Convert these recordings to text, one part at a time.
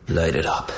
Light it up.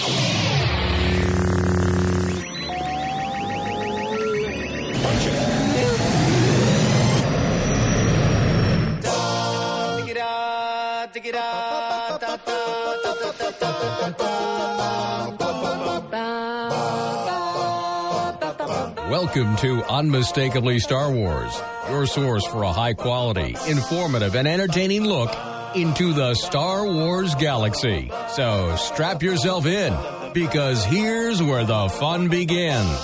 Welcome to Unmistakably Star Wars, your source for a high-quality, informative, and entertaining look into the Star Wars galaxy. So strap yourself in, because here's where the fun begins.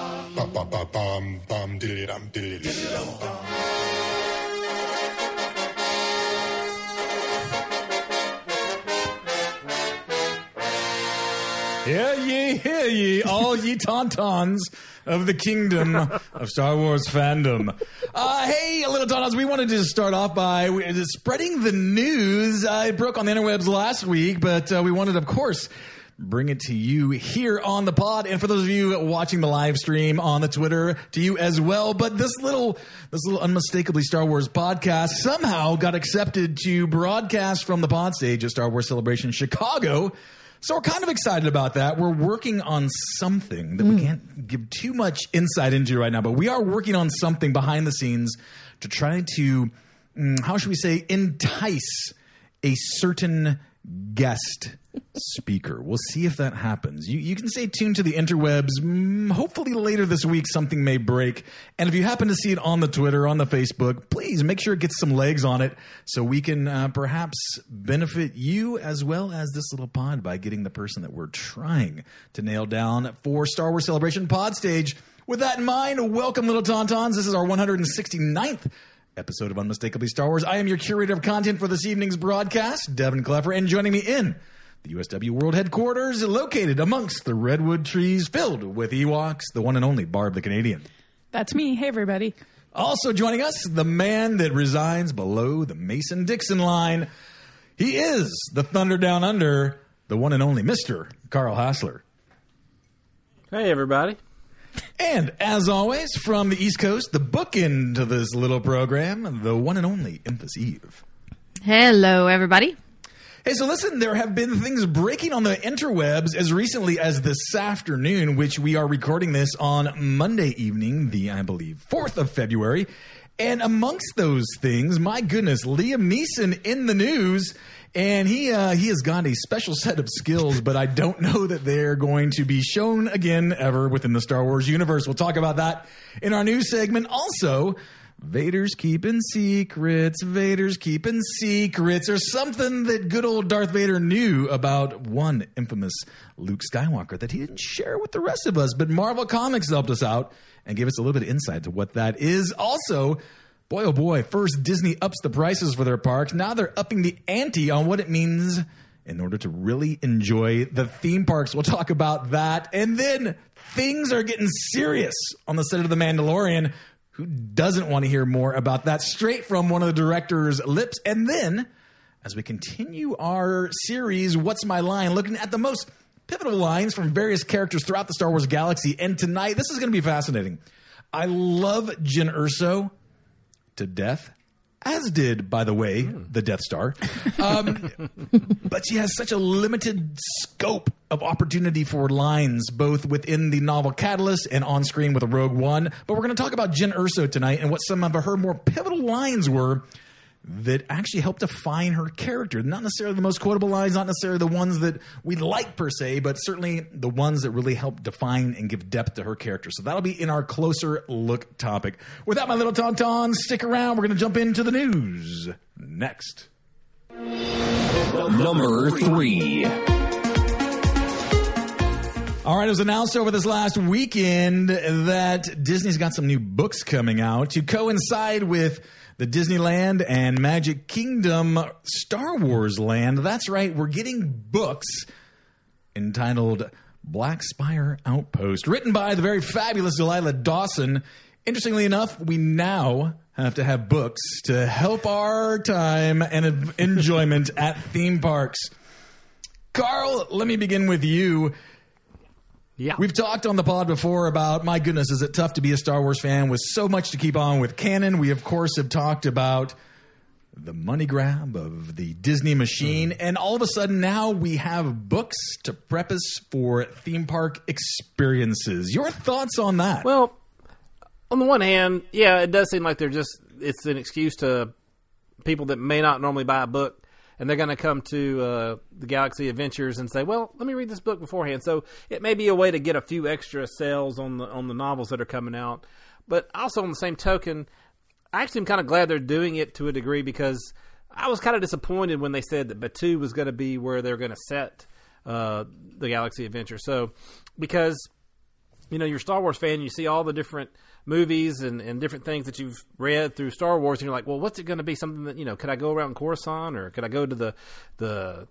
Hear ye, all ye tauntauns of the kingdom of Star Wars fandom. Hey, little tauntauns, we wanted to start off by spreading the news. It broke on the interwebs last week, but we wanted, of course, bring it to you here on the pod. And for those of you watching the live stream on the Twitter, to you as well. But this little Unmistakably Star Wars podcast somehow got accepted to broadcast from the pod stage at Star Wars Celebration Chicago. So we're kind of excited about that. We're working on something that we can't give too much insight into right now, but we are working on something behind the scenes to try to, how should we say, entice a certain guest speaker. We'll see if that happens. You can stay tuned to the interwebs. Hopefully later this week something may break. And if you happen to see it on the Twitter, on the Facebook, please make sure it gets some legs on it so we can perhaps benefit you as well as this little pod by getting the person that we're trying to nail down for Star Wars Celebration Pod Stage. With that in mind, welcome, little tauntauns. This is our 169th episode of Unmistakably Star Wars. I am your curator of content for this evening's broadcast, Devin Clever, and joining me in the USW World Headquarters, located amongst the redwood trees filled with Ewoks, the one and only Barb the Canadian. That's me. Hey, everybody. Also joining us, the man that resides below the Mason-Dixon line. He is the Thunder Down Under, the one and only Mr. Carl Hassler. Hey, everybody. And as always, from the East Coast, the bookend to this little program, the one and only Empress Eve. Hello, everybody. Hey, so listen, there have been things breaking on the interwebs as recently as this afternoon, which we are recording this on Monday evening, the, I believe, 4th of February. And amongst those things, my goodness, Liam Neeson in the news, and he has got a special set of skills, but I don't know that they're going to be shown again ever within the Star Wars universe. We'll talk about that in our news segment. Also, Vader's keeping secrets. Vader's keeping secrets. Or something that good old Darth Vader knew about one infamous Luke Skywalker that he didn't share with the rest of us. But Marvel Comics helped us out and gave us a little bit of insight to what that is. Also, boy, oh boy, first Disney ups the prices for their parks. Now they're upping the ante on what it means in order to really enjoy the theme parks. We'll talk about that. And then things are getting serious on the set of The Mandalorian. Who doesn't want to hear more about that straight from one of the director's lips? And then, as we continue our series, What's My Line, looking at the most pivotal lines from various characters throughout the Star Wars galaxy. And tonight, this is going to be fascinating. I love Jyn Erso to death, as did, by the way, the Death Star. But she has such a limited scope of opportunity for lines, both within the novel Catalyst and on screen with a Rogue One. But we're going to talk about Jyn Erso tonight and what some of her more pivotal lines were that actually helped define her character. Not necessarily the most quotable lines, not necessarily the ones that we like per se, but certainly the ones that really help define and give depth to her character. So that'll be in our closer look topic. With that, my little tauntauns, stick around. We're going to jump into the news next. Number 3. All right, it was announced over this last weekend that Disney's got some new books coming out to coincide with the Disneyland and Magic Kingdom Star Wars Land. That's right, we're getting books entitled Black Spire Outpost, written by the very fabulous Delilah Dawson. Interestingly enough, we now have to have books to help our time and enjoyment at theme parks. Carl, let me begin with you. Yeah. We've talked on the pod before about, my goodness, is it tough to be a Star Wars fan with so much to keep on with canon. We, of course, have talked about the money grab of the Disney machine. And all of a sudden now we have books to prep us for theme park experiences. Your thoughts on that? Well, on the one hand, yeah, it does seem like it's an excuse to people that may not normally buy a book, and they're going to come to the Galaxy Adventures and say, well, let me read this book beforehand. So it may be a way to get a few extra sales on the novels that are coming out. But also on the same token, I actually am kind of glad they're doing it to a degree, because I was kind of disappointed when they said that Batuu was going to be where they're going to set the Galaxy Adventure. So, because, you're a Star Wars fan, you see all the different movies and different things that you've read through Star Wars, and you're like, well, what's it going to be? Something that, could I go around Coruscant, or could I go to to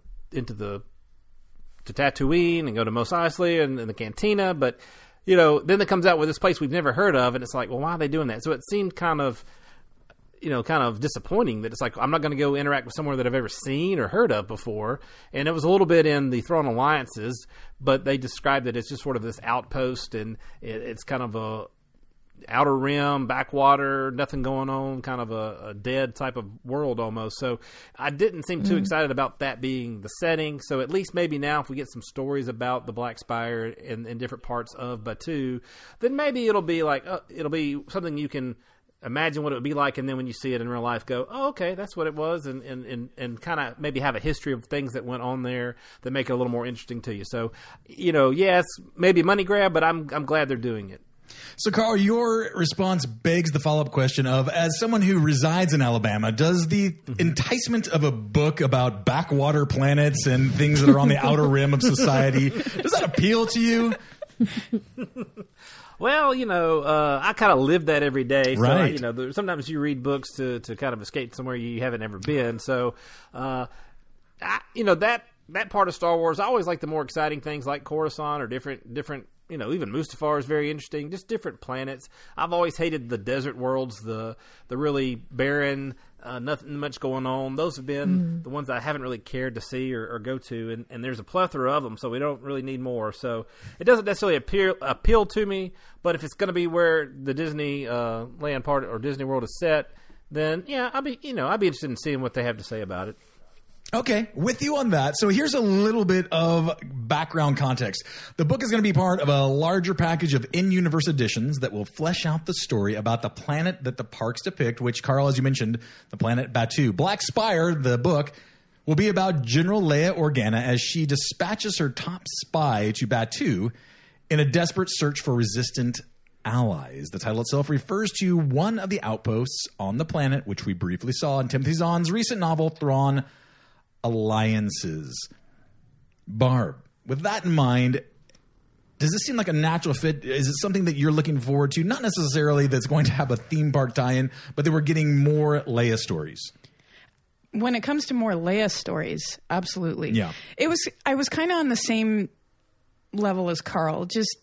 Tatooine and go to Mos Eisley and the Cantina? But, then it comes out with this place we've never heard of, and it's like, well, why are they doing that? So it seemed kind of disappointing that it's like, I'm not going to go interact with somewhere that I've ever seen or heard of before. And it was a little bit in the Thrawn Alliances, but they described it as just sort of this outpost, and it's kind of a outer rim, backwater, nothing going on, kind of a dead type of world almost. So I didn't seem too excited about that being the setting. So at least maybe now if we get some stories about the Black Spire in different parts of Batuu, then maybe it'll be like, it'll be something you can imagine what it would be like, and then when you see it in real life, go, oh, okay, that's what it was, and kind of maybe have a history of things that went on there that make it a little more interesting to you. So, yes, maybe a money grab, but I'm glad they're doing it. So, Carl, your response begs the follow-up question of, as someone who resides in Alabama, does the enticement of a book about backwater planets and things that are on the outer rim of society, does that appeal to you? Well, I kind of live that every day. So right. Sometimes you read books to kind of escape somewhere you haven't ever been. So, that part of Star Wars, I always like the more exciting things like Coruscant or different. Even Mustafar is very interesting. Just different planets. I've always hated the desert worlds, the really barren, nothing much going on. Those have been the ones I haven't really cared to see or go to, and there's a plethora of them, so we don't really need more. So it doesn't necessarily appeal to me, but if it's going to be where the Disney land part or Disney World is set, then yeah, I'd be interested in seeing what they have to say about it. Okay, with you on that. So here's a little bit of background context. The book is going to be part of a larger package of in-universe editions that will flesh out the story about the planet that the parks depict, which, Carl, as you mentioned, the planet Batuu. Black Spire, the book, will be about General Leia Organa as she dispatches her top spy to Batuu in a desperate search for resistant allies. The title itself refers to one of the outposts on the planet, which we briefly saw in Timothy Zahn's recent novel, Thrawn Alliances. Barb, with that in mind, does this seem like a natural fit? Is it something that you're looking forward to? Not necessarily that's going to have a theme park tie-in, but that we're getting more Leia stories. When it comes to more Leia stories, absolutely. Yeah. I was kind of on the same level as Carl. Just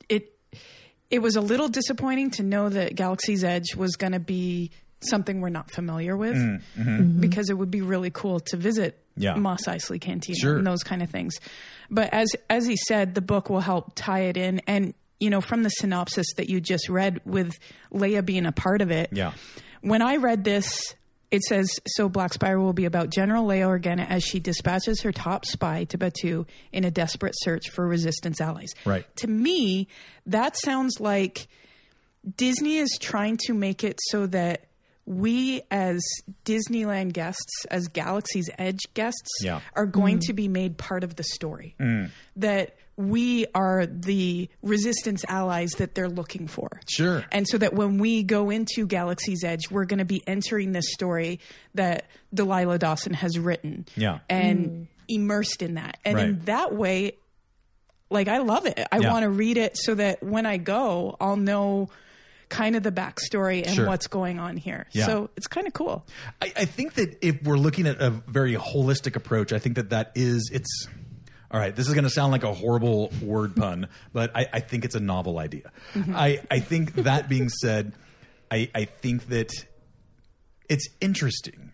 it was a little disappointing to know that Galaxy's Edge was going to be something we're not familiar with, because it would be really cool to visit Mos Eisley Cantina and those kind of things. But as he said, the book will help tie it in. And, from the synopsis that you just read with Leia being a part of it, when I read this, it says, so Black Spire will be about General Leia Organa as she dispatches her top spy to Batuu in a desperate search for Resistance allies. Right. To me, that sounds like Disney is trying to make it so that we as Disneyland guests, as Galaxy's Edge guests, are going to be made part of the story. That we are the Resistance allies that they're looking for. Sure. And so that when we go into Galaxy's Edge, we're going to be entering this story that Delilah Dawson has written. And immersed in that. And in that way, I love it. I want to read it so that when I go, I'll know kind of the backstory and what's going on here. So it's kind of cool. I think that if we're looking at a very holistic approach, I think it's all right, this is going to sound like a horrible word pun, but I think it's a novel idea. I think that being said, I think that it's interesting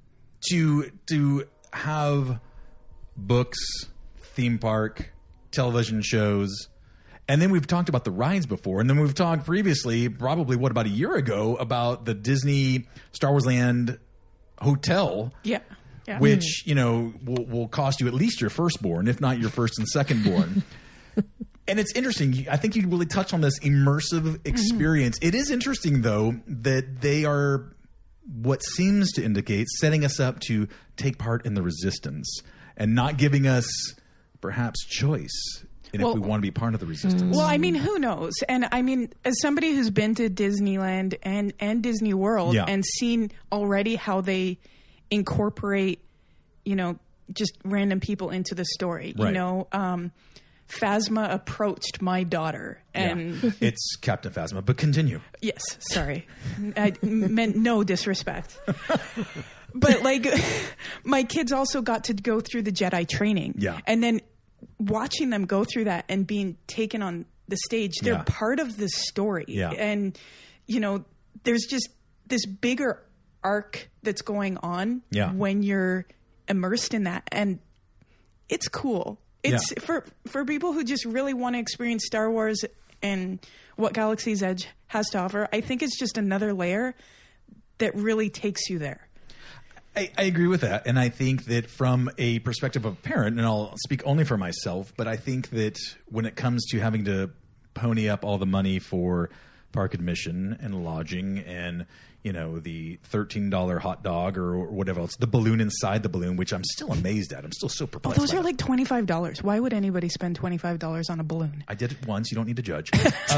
to have books, theme park, television shows. And then we've talked about the rides before. And then we've talked previously, probably about a year ago, about the Disney Star Wars Land hotel. Yeah. Yeah. Which, will cost you at least your firstborn, if not your first and secondborn. And it's interesting. I think you really touch on this immersive experience. It is interesting, though, that they are what seems to indicate setting us up to take part in the resistance and not giving us perhaps choice. And if we want to be part of the resistance. Well, I mean, who knows? And I mean, as somebody who's been to Disneyland and Disney World and seen already how they incorporate, just random people into the story. Right. Phasma approached my daughter and it's Captain Phasma, but continue. Yes, sorry. I meant no disrespect. But my kids also got to go through the Jedi training. Yeah. And then watching them go through that and being taken on the stage, they're part of the story. Yeah. And, there's just this bigger arc that's going on when you're immersed in that. And it's cool. It's for people who just really want to experience Star Wars and what Galaxy's Edge has to offer. I think it's just another layer that really takes you there. I agree with that. And I think that from a perspective of a parent, and I'll speak only for myself, but I think that when it comes to having to pony up all the money for park admission and lodging and, the $13 hot dog or whatever else, the balloon inside the balloon, which I'm still amazed at. I'm still so perplexed. Those are like $25. Why would anybody spend $25 on a balloon? I did it once. You don't need to judge.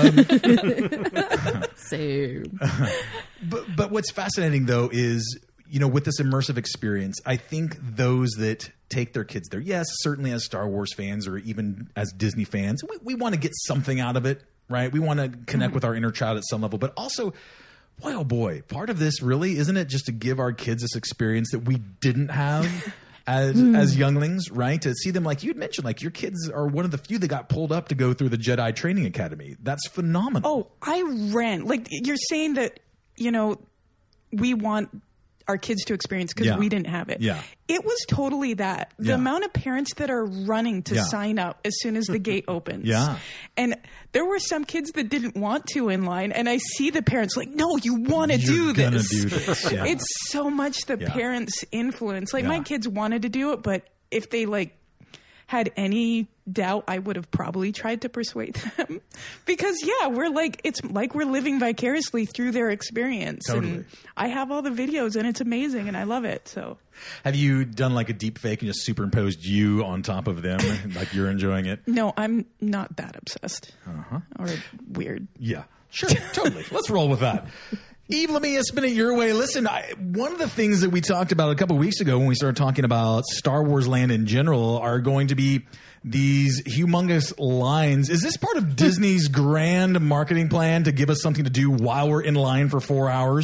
Same. But what's fascinating, though, is with this immersive experience, I think those that take their kids there, yes, certainly as Star Wars fans or even as Disney fans, we want to get something out of it, right? We want to connect with our inner child at some level. But also, boy, oh boy, part of this really, isn't it just to give our kids this experience that we didn't have as younglings, right? To see them, like you'd mentioned, like your kids are one of the few that got pulled up to go through the Jedi Training Academy. That's phenomenal. Oh, I ran. Like you're saying that, we want our kids to experience because we didn't have it. Yeah. It was totally that. The amount of parents that are running to sign up as soon as the gate opens. Yeah. And there were some kids that didn't want to in line. And I see the parents like, no, you want to do this. You're going to do this. Yeah. It's so much the parents' influence. Like my kids wanted to do it, but if they had any doubt, I would have probably tried to persuade them because we're it's like we're living vicariously through their experience. Totally. And I have all the videos and it's amazing and I love it. So have you done like a deep fake and just superimposed you on top of them like you're enjoying it? No, I'm not that obsessed or weird. Yeah, sure. Totally. Let's roll with that. Eve, let me spin it your way. Listen, one of the things that we talked about a couple of weeks ago when we started talking about Star Wars Land in general are going to be these humongous lines. Is this part of Disney's grand marketing plan to give us something to do while we're in line for 4 hours?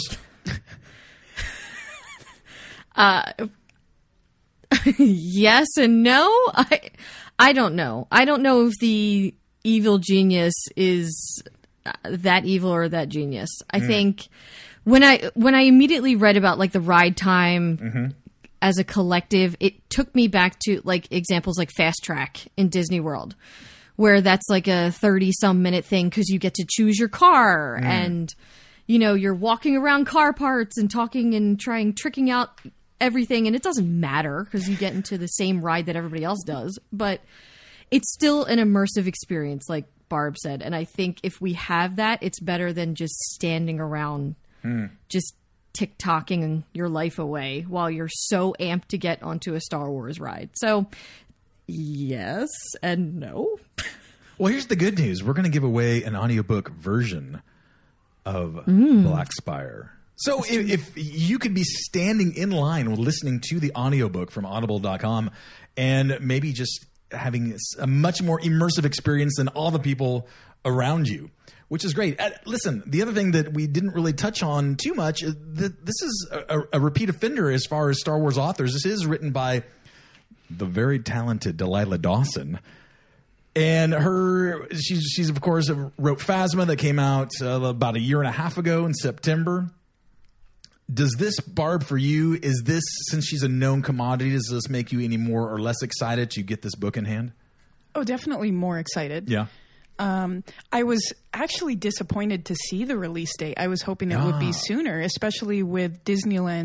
Yes and no. I don't know. I don't know if the evil genius is that evil or that genius. I think when I immediately read about the ride time as a collective, it took me back to examples like Fast Track in Disney World, where that's a 30-some minute thing because you get to choose your car and you're walking around car parts and talking and tricking out everything, and it doesn't matter because you get into the same ride that everybody else does, but it's still an immersive experience, like Barb said. And I think if we have that, it's better than just standing around just TikToking your life away while you're so amped to get onto a Star Wars ride. So yes and no. Well, here's the good news. We're going to give away an audiobook version of Black Spire. So if you could be standing in line listening to the audiobook from audible.com and maybe just having a much more immersive experience than all the people around you, which is great. Listen, the other thing that we didn't really touch on too much is that this is a repeat offender as far as Star Wars authors. This is written by the very talented Delilah Dawson. And she's of course wrote Phasma that came out about a year and a half ago in September. Does this, Barb, for you, since she's a known commodity, does this make you any more or less excited to get this book in hand? Oh, definitely more excited. Yeah. I was actually disappointed to see the release date. I was hoping it would be sooner, especially with Disneyland's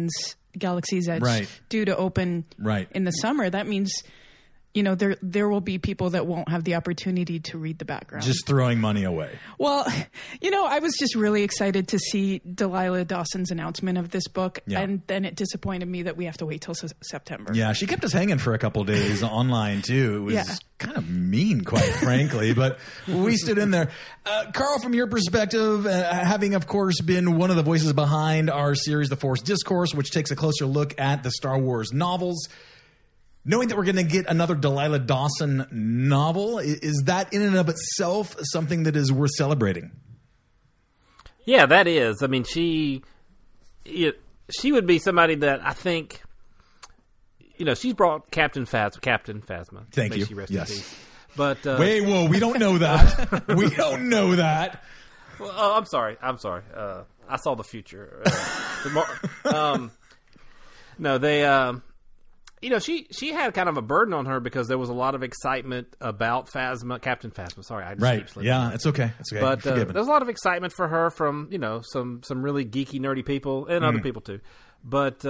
Galaxy's Edge Right. due to open Right. in the summer, that means, you know, there will be people that won't have the opportunity to read the background. Just throwing money away. Well, you know, I was just really excited to see Delilah Dawson's announcement of this book, Yeah. and then it disappointed me that we have to wait till September. Yeah, she kept us hanging for a couple days online, too. It was Yeah. kind of mean, quite frankly, but we stood in there. Carl, from your perspective, having, of course, been one of the voices behind our series, The Force Discourse, which takes a closer look at the Star Wars novels, knowing that we're going to get another Delilah Dawson novel, is that in and of itself something that is worth celebrating? Yeah, that is. I mean, she would be somebody that I think, you know, she's brought Captain Phasma. Thank May you. she rest in Yes. peace. But Wait, whoa, we don't know that. We don't know that. well, I'm sorry. I saw the future. No, they. You know, she had kind of a burden on her because there was a lot of excitement about Captain Phasma. Sorry, I just Right. keep slipping. Yeah, it's okay. It's okay. But Forgiven. there's a lot of excitement for her from, you know, some really geeky, nerdy people and other people too. But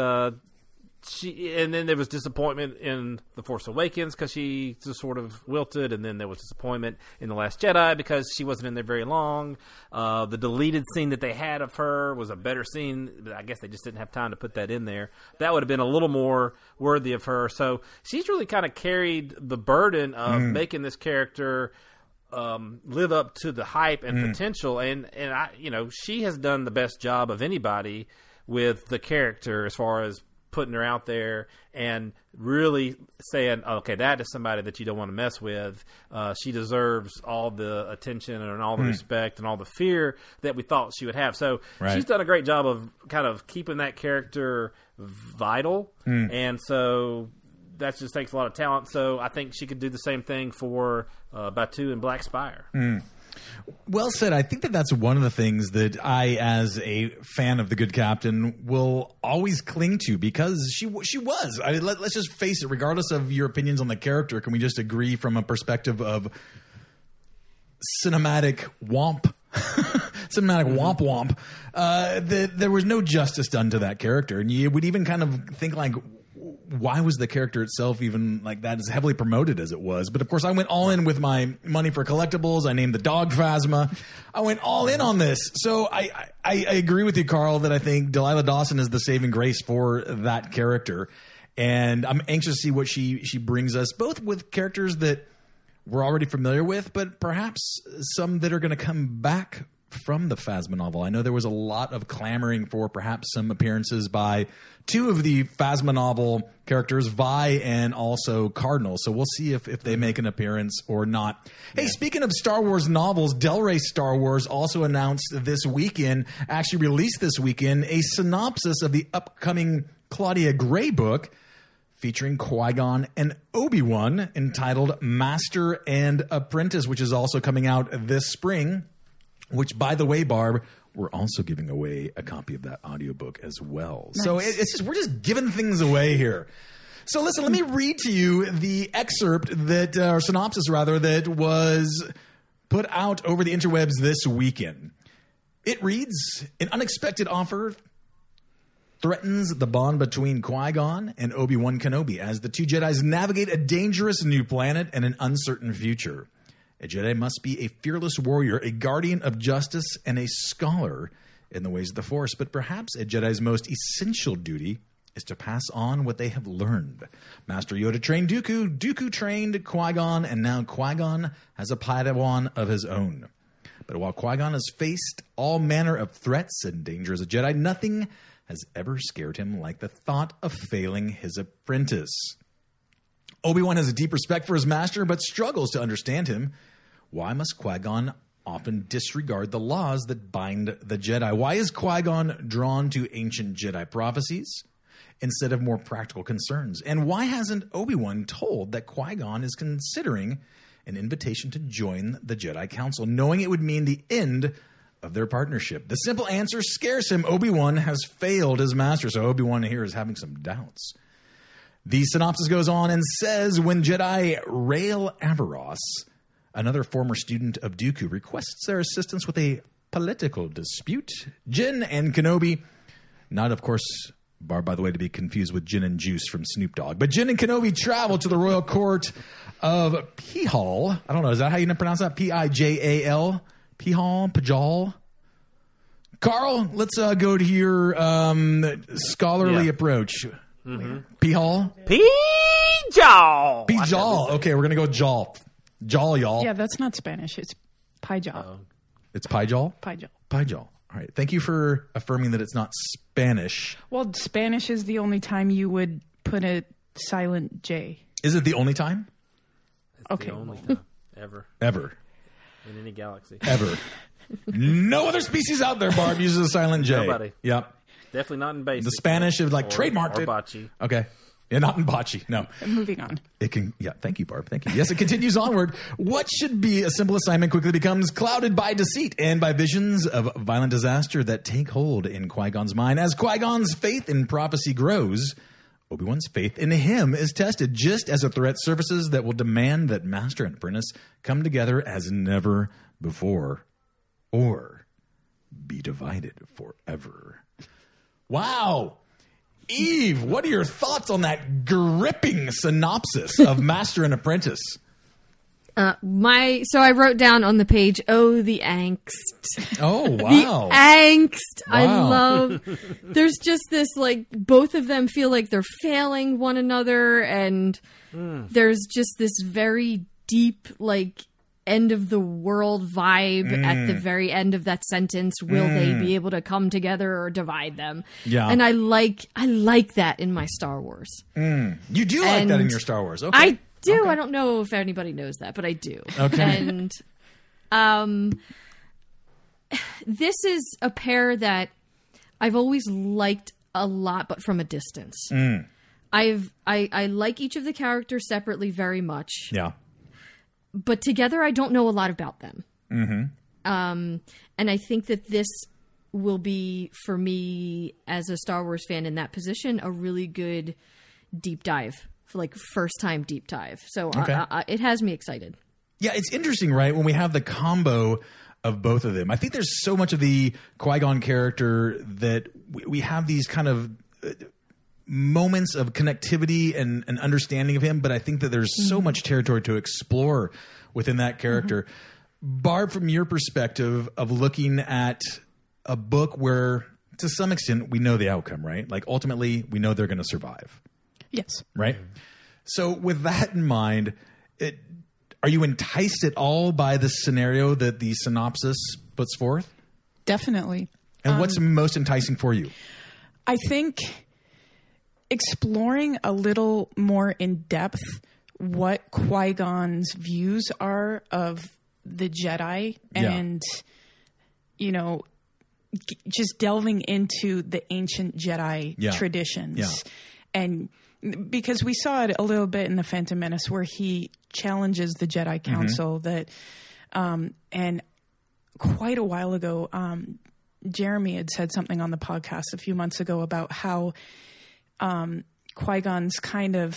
and then there was disappointment in The Force Awakens because she just sort of wilted, and then there was disappointment in The Last Jedi because she wasn't in there very long. The deleted scene that they had of her was a better scene, but I guess they just didn't have time to put that in there. That would have been a little more worthy of her. So she's really kind of carried the burden of making this character live up to the hype and potential, and I, you know, she has done the best job of anybody with the character as far as putting her out there and really saying, okay, that is somebody that you don't want to mess with. She deserves all the attention and all the respect and all the fear that we thought she would have. So she's done a great job of kind of keeping that character vital. And so that just takes a lot of talent. So I think she could do the same thing for Batuu and Black Spire. Well said. I think that that's one of the things that I, as a fan of The Good Captain, will always cling to because she was. I mean, let's just face it. Regardless of your opinions on the character, can we just agree from a perspective of cinematic womp? Cinematic womp that there was no justice done to that character, and you would even kind of think like, why was the character itself even like that as heavily promoted as it was? But of course, I went all in with my money for collectibles. I named the dog Phasma. I went all in on this. So I agree with you, Carl, that I think Delilah Dawson is the saving grace for that character, and I'm anxious to see what she brings us, both with characters that we're already familiar with, but perhaps some that are going to come back from the Phasma novel. I know there was a lot of clamoring for perhaps some appearances by two of the Phasma novel characters, Vi and also Cardinal. So we'll see if they make an appearance or not. Hey, speaking of Star Wars novels, Del Rey Star Wars also announced this weekend, actually released this weekend, a synopsis of the upcoming Claudia Gray book featuring Qui-Gon and Obi-Wan, entitled Master and Apprentice, which is also coming out this spring. Which, by the way, Barb, we're also giving away a copy of that audiobook as well. Nice. So it's just, we're just giving things away here. So listen, let me read to you the excerpt that, or synopsis rather, that was put out over the interwebs this weekend. It reads, an unexpected offer threatens the bond between Qui-Gon and Obi-Wan Kenobi as the two Jedis navigate a dangerous new planet and an uncertain future. A Jedi must be a fearless warrior, a guardian of justice, and a scholar in the ways of the Force. But perhaps a Jedi's most essential duty is to pass on what they have learned. Master Yoda trained Dooku, Dooku trained Qui-Gon, and now Qui-Gon has a Padawan of his own. But while Qui-Gon has faced all manner of threats and danger as a Jedi, nothing has ever scared him like the thought of failing his apprentice. Obi-Wan has a deep respect for his master, but struggles to understand him. Why must Qui-Gon often disregard the laws that bind the Jedi? Why is Qui-Gon drawn to ancient Jedi prophecies instead of more practical concerns? And why hasn't Obi-Wan told that Qui-Gon is considering an invitation to join the Jedi Council, knowing it would mean the end of their partnership? The simple answer scares him. Obi-Wan has failed his master, so Obi-Wan here is having some doubts. The synopsis goes on and says, when Jedi Rael Averross, another former student of Dooku, requests their assistance with a political dispute, Jyn and Kenobi, not of course Barb, by the way, to be confused with Gin and Juice from Snoop Dogg. But Jyn and Kenobi travel to the royal court of Pijal. I don't know. Is that how you pronounce that? Pijal? Pijal? Carl, let's go to your scholarly approach. Pijal? Pijal. Pijal. Okay, we're going to go Jal. Jal, y'all. Yeah, that's not Spanish. It's Pijal. It's Pijal? Pijal. Pijal. All right. Thank you for affirming that it's not Spanish. Well, Spanish is the only time you would put a silent J. Is it the only time? Okay. The only time ever Ever. in any galaxy. Ever. No other species out there, Barb, uses a silent J. Nobody. Yep. Definitely not in basic. The Spanish have trademarked or it. bocce. Okay. Yeah, not in bocce. No. Moving on. It can, yeah, thank you, Barb. Thank you. Yes, it continues onward. What should be a simple assignment quickly becomes clouded by deceit and by visions of violent disaster that take hold in Qui-Gon's mind. As Qui-Gon's faith in prophecy grows, Obi-Wan's faith in him is tested, just as a threat surfaces that will demand that Master and Apprentice come together as never before, or be divided forever. Wow. Eve, what are your thoughts on that gripping synopsis of Master and Apprentice? So I wrote down on the page, oh, the angst. Oh, wow. The angst. Wow. I love, there's just this, like, both of them feel like they're failing one another, and there's just this very deep, like, end of the world vibe at the very end of that sentence. Will they be able to come together or divide them? Yeah. And I like that in my Star Wars. You do like that in your Star Wars. Okay. I do. Okay. I don't know if anybody knows that, but I do. Okay. And this is a pair that I've always liked a lot, but from a distance. I like each of the characters separately very much. Yeah. But together, I don't know a lot about them. And I think that this will be, for me, as a Star Wars fan in that position, a really good deep dive, like first-time deep dive. So it has me excited. Yeah, it's interesting, right? When we have the combo of both of them. I think there's so much of the Qui-Gon character that we have these kind of moments of connectivity and understanding of him, but I think that there's so much territory to explore within that character. Barb, from your perspective of looking at a book where, to some extent, we know the outcome, right? Like, ultimately, we know they're going to survive. Yes. Right? So with that in mind, are you enticed at all by the scenario that the synopsis puts forth? Definitely. And what's most enticing for you? I think exploring a little more in depth what Qui-Gon's views are of the Jedi and, you know, just delving into the ancient Jedi traditions. Yeah. And because we saw it a little bit in The Phantom Menace where he challenges the Jedi Council that, and quite a while ago, Jeremy had said something on the podcast a few months ago about how Qui-Gon's kind of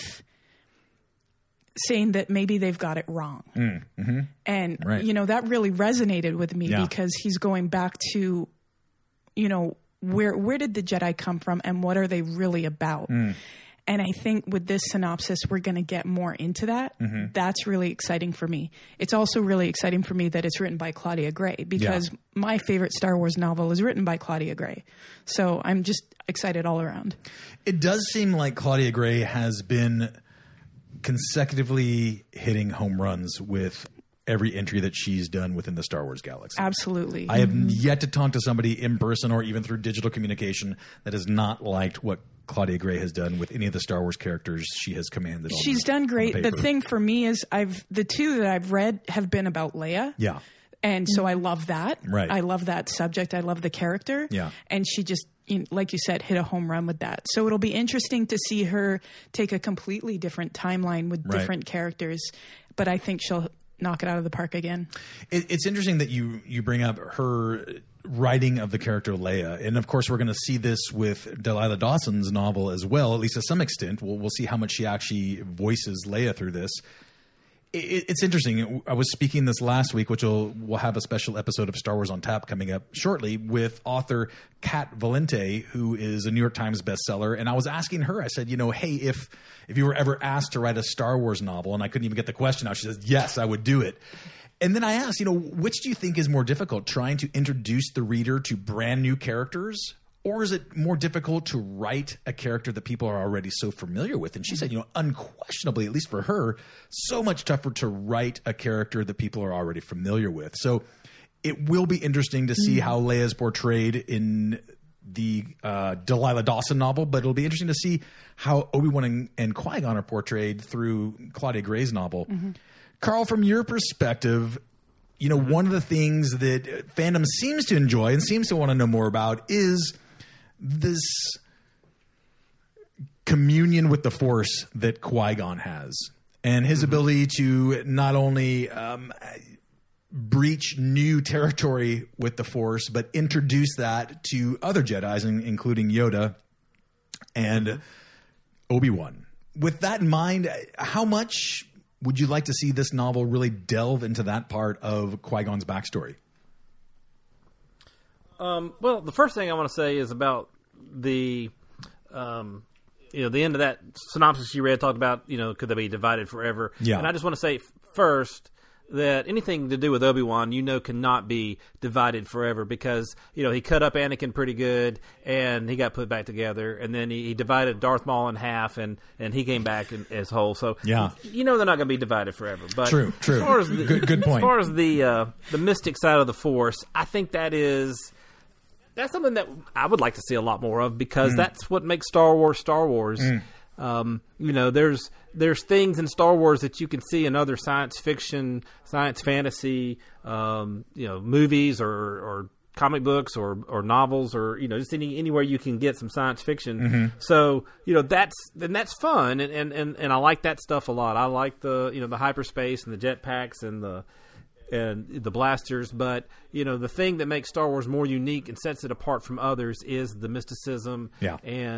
saying that maybe they've got it wrong. And, you know, that really resonated with me because he's going back to, you know, where did the Jedi come from and what are they really about? And I think with this synopsis, we're going to get more into that. That's really exciting for me. It's also really exciting for me that it's written by Claudia Gray because my favorite Star Wars novel is written by Claudia Gray. So I'm just excited all around. It does seem like Claudia Gray has been consecutively hitting home runs with every entry that she's done within the Star Wars galaxy. Absolutely. I have yet to talk to somebody in person or even through digital communication that has not liked what Claudia Gray has done with any of the Star Wars characters she has commanded. She's done great. The thing for me is the two that I've read have been about Leia. Yeah. And so I love that. Right. I love that subject. I love the character. Yeah. And she just, like you said, hit a home run with that. So it'll be interesting to see her take a completely different timeline with different characters. But I think she'll knock it out of the park again. It's interesting that you bring up her writing of the character Leia. And of course, we're going to see this with Delilah Dawson's novel as well, at least to some extent. We'll see how much she actually voices Leia through this. It's interesting. I was speaking this last week, which we'll have a special episode of Star Wars on Tap coming up shortly with author Kat Valente, who is a New York Times bestseller. And I was asking her, I said, hey, if you were ever asked to write a Star Wars novel, and I couldn't even get the question out, she says, yes, I would do it. And then I asked, which do you think is more difficult, trying to introduce the reader to brand new characters, or is it more difficult to write a character that people are already so familiar with? And she said, unquestionably, at least for her, so much tougher to write a character that people are already familiar with. So it will be interesting to see how Leia is portrayed in the Delilah Dawson novel, but it'll be interesting to see how Obi-Wan and Qui-Gon are portrayed through Claudia Gray's novel. Mm-hmm. Carl, from your perspective, one of the things that fandom seems to enjoy and seems to want to know more about is this communion with the Force that Qui-Gon has, and his ability to not only breach new territory with the Force, but introduce that to other Jedis, including Yoda and Obi-Wan. With that in mind, how much would you like to see this novel really delve into that part of Qui-Gon's backstory? Well, the first thing I want to say is about the end of that synopsis you read talked about, could they be divided forever? Yeah. And I just want to say first that anything to do with Obi-Wan, cannot be divided forever because, he cut up Anakin pretty good and he got put back together, and then he divided Darth Maul in half and he came back as whole. So, yeah. They're not going to be divided forever. But True. As far as good point. As far as the mystic side of the Force, I think that's something that I would like to see a lot more of because that's what makes Star Wars Star Wars. There's things in Star Wars that you can see in other science fiction, science fantasy, movies or comic books or novels or just anywhere you can get some science fiction. Mm-hmm. So that's fun and I like that stuff a lot. I like the hyperspace and the jetpacks and the blasters, but the thing that makes Star Wars more unique and sets it apart from others is the mysticism. Yeah.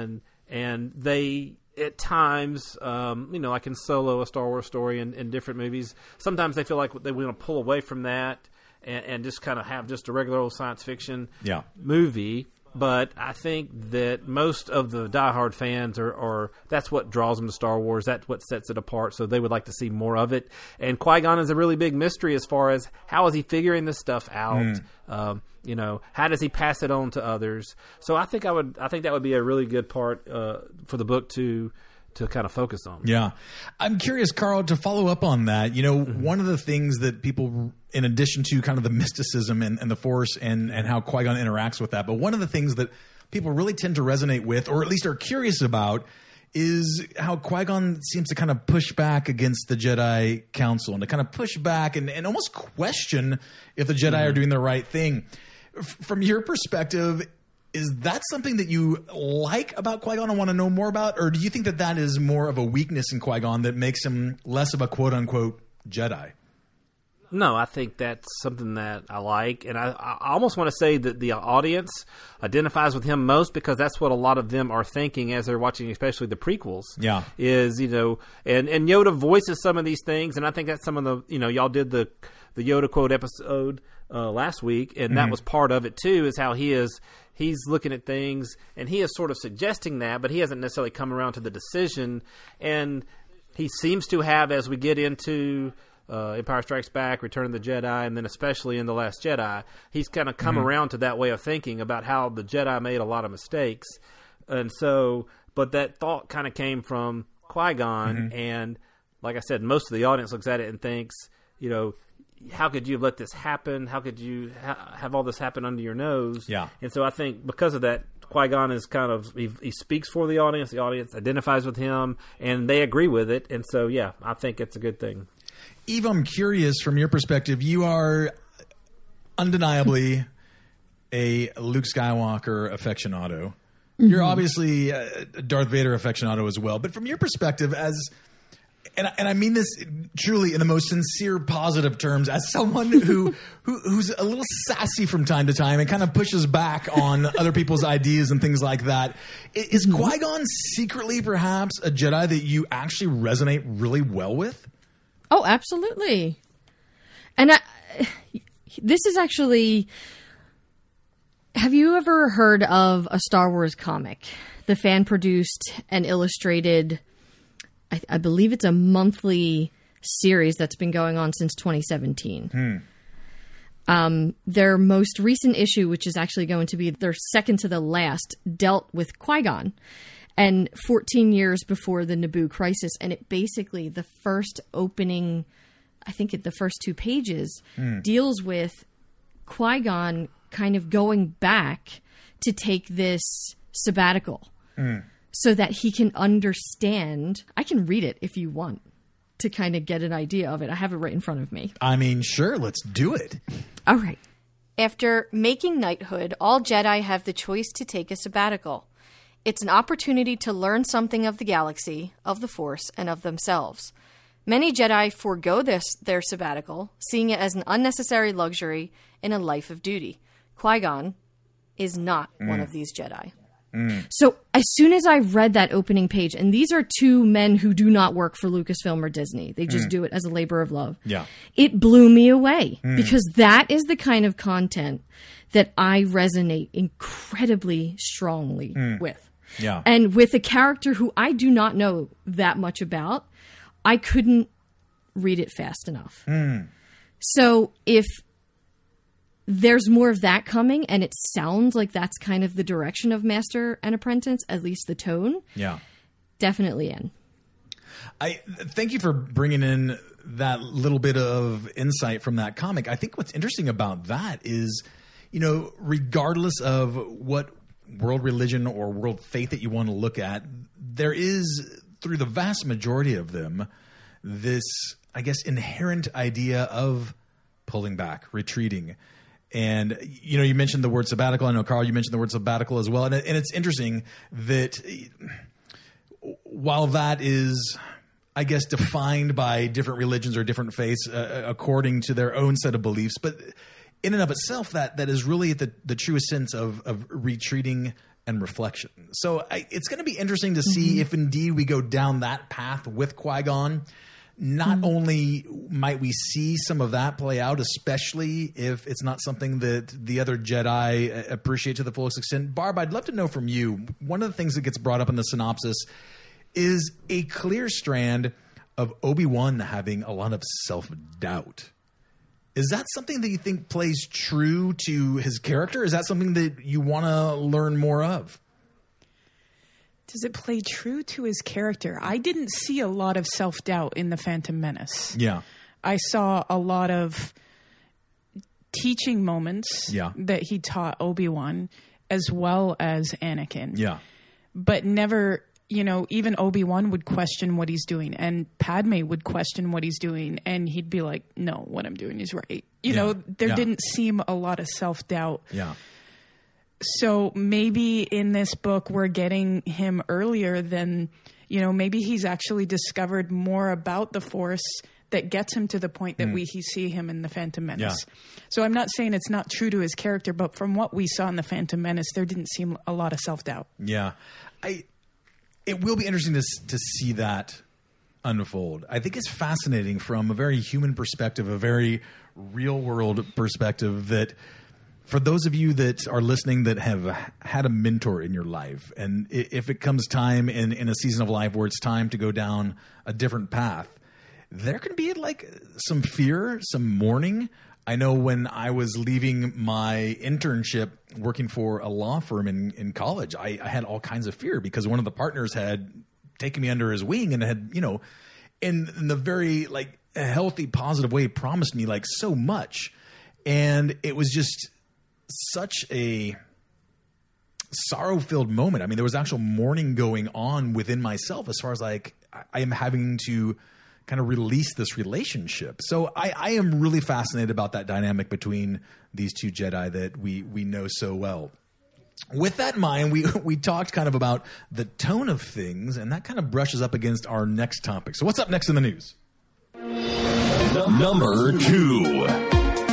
And they at times, like in Solo, a Star Wars story in different movies, sometimes they feel like they want to pull away from that and just kind of have just a regular old science fiction movie. But I think that most of the diehard fans are that's what draws them to Star Wars. That's what sets it apart. So they would like to see more of it. And Qui-Gon is a really big mystery as far as how is he figuring this stuff out. How does he pass it on to others? So I think that would be a really good part for the book to kind of focus on. Yeah. I'm curious, Carl, to follow up on that, one of the things that people, in addition to kind of the mysticism and the Force and how Qui-Gon interacts with that, but one of the things that people really tend to resonate with, or at least are curious about, is how Qui-Gon seems to kind of push back against the Jedi Council and to kind of push back and almost question if the Jedi are doing the right thing. From your perspective, is that something that you like about Qui-Gon and want to know more about? Or do you think that is more of a weakness in Qui-Gon that makes him less of a quote-unquote Jedi? No, I think that's something that I like. And I almost want to say that the audience identifies with him most because that's what a lot of them are thinking as they're watching, especially the prequels. Yeah. Is, and Yoda voices some of these things. And I think that's some of the, y'all did the Yoda quote episode last week. And that was part of it too, is how he's looking at things and he is sort of suggesting that, but he hasn't necessarily come around to the decision. And he seems to have, as we get into Empire Strikes Back, Return of the Jedi, and then especially in The Last Jedi, he's kind of come around to that way of thinking about how the Jedi made a lot of mistakes. And so, but that thought kind of came from Qui-Gon, and like I said, most of the audience looks at it and thinks, how could you have let this happen? How could you have all this happen under your nose? Yeah. And so I think because of that, Qui-Gon is kind of, he speaks for the audience identifies with him, and they agree with it. And so, yeah, I think it's a good thing. Eve, I'm curious, from your perspective, you are undeniably a Luke Skywalker aficionado. You're obviously a Darth Vader aficionado as well. But from your perspective, and I mean this truly in the most sincere, positive terms, as someone who's a little sassy from time to time and kind of pushes back on other people's ideas and things like that, is Qui-Gon secretly perhaps a Jedi that you actually resonate really well with? Oh, absolutely. And this is actually... Have you ever heard of a Star Wars comic? The fan-produced and illustrated... I believe it's a monthly series that's been going on since 2017. Their most recent issue, which is actually going to be their second to the last, dealt with Qui-Gon. And 14 years before the Naboo crisis. And it basically, the first opening, I think the first 2 pages, deals with Qui-Gon kind of going back to take this sabbatical. So that he can understand. I can read it if you want to kind of get an idea of it. I have it right in front of me. I mean, sure, let's do it. All right. After making knighthood, all Jedi have the choice to take a sabbatical. It's an opportunity to learn something of the galaxy, of the Force, and of themselves. Many Jedi forego their sabbatical, seeing it as an unnecessary luxury in a life of duty. Qui-Gon is not one of these Jedi. So as soon as I read that opening page, and these are 2 men who do not work for Lucasfilm or Disney. They just do it as a labor of love. Yeah. It blew me away because that is the kind of content that I resonate incredibly strongly with. Yeah. And with a character who I do not know that much about, I couldn't read it fast enough. So if there's more of that coming, and it sounds like that's kind of the direction of Master and Apprentice, at least the tone. Yeah. Definitely in. I thank you for bringing in that little bit of insight from that comic. I think what's interesting about that is, regardless of what world religion or world faith that you want to look at, there is, through the vast majority of them, this, I guess, inherent idea of pulling back, retreating. And, you mentioned the word sabbatical. I know, Carl, you mentioned the word sabbatical as well. And it's interesting that while that is, I guess, defined by different religions or different faiths according to their own set of beliefs, but in and of itself, that is really the truest sense of retreating and reflection. So it's going to be interesting to see if indeed we go down that path with Qui-Gon. Not only might we see some of that play out, especially if it's not something that the other Jedi appreciate to the fullest extent. Barb, I'd love to know from you, one of the things that gets brought up in the synopsis is a clear strand of Obi-Wan having a lot of self-doubt. Is that something that you think plays true to his character? Is that something that you want to learn more of? Does it play true to his character? I didn't see a lot of self-doubt in The Phantom Menace. Yeah. I saw a lot of teaching moments that he taught Obi-Wan as well as Anakin. Yeah. But never, even Obi-Wan would question what he's doing, and Padme would question what he's doing, and he'd be like, no, what I'm doing is right. There didn't seem a lot of self-doubt. Yeah. So maybe in this book we're getting him earlier than, maybe he's actually discovered more about the Force that gets him to the point that we see him in The Phantom Menace. Yeah. So I'm not saying it's not true to his character, but from what we saw in The Phantom Menace, there didn't seem a lot of self-doubt. Yeah. It will be interesting to see that unfold. I think it's fascinating from a very human perspective, a very real-world perspective, that for those of you that are listening that have had a mentor in your life, and if it comes time in a season of life where it's time to go down a different path, there can be some fear, some mourning. I know when I was leaving my internship working for a law firm in college, I had all kinds of fear because one of the partners had taken me under his wing and had, in the very healthy, positive way, promised me so much. And it was just such a sorrow-filled moment. I mean, there was actual mourning going on within myself as far as I am having to kind of release this relationship. So I am really fascinated about that dynamic between these two Jedi that we know so well. With that in mind, we talked kind of about the tone of things, and that kind of brushes up against our next topic. So what's up next in the news? Number 2.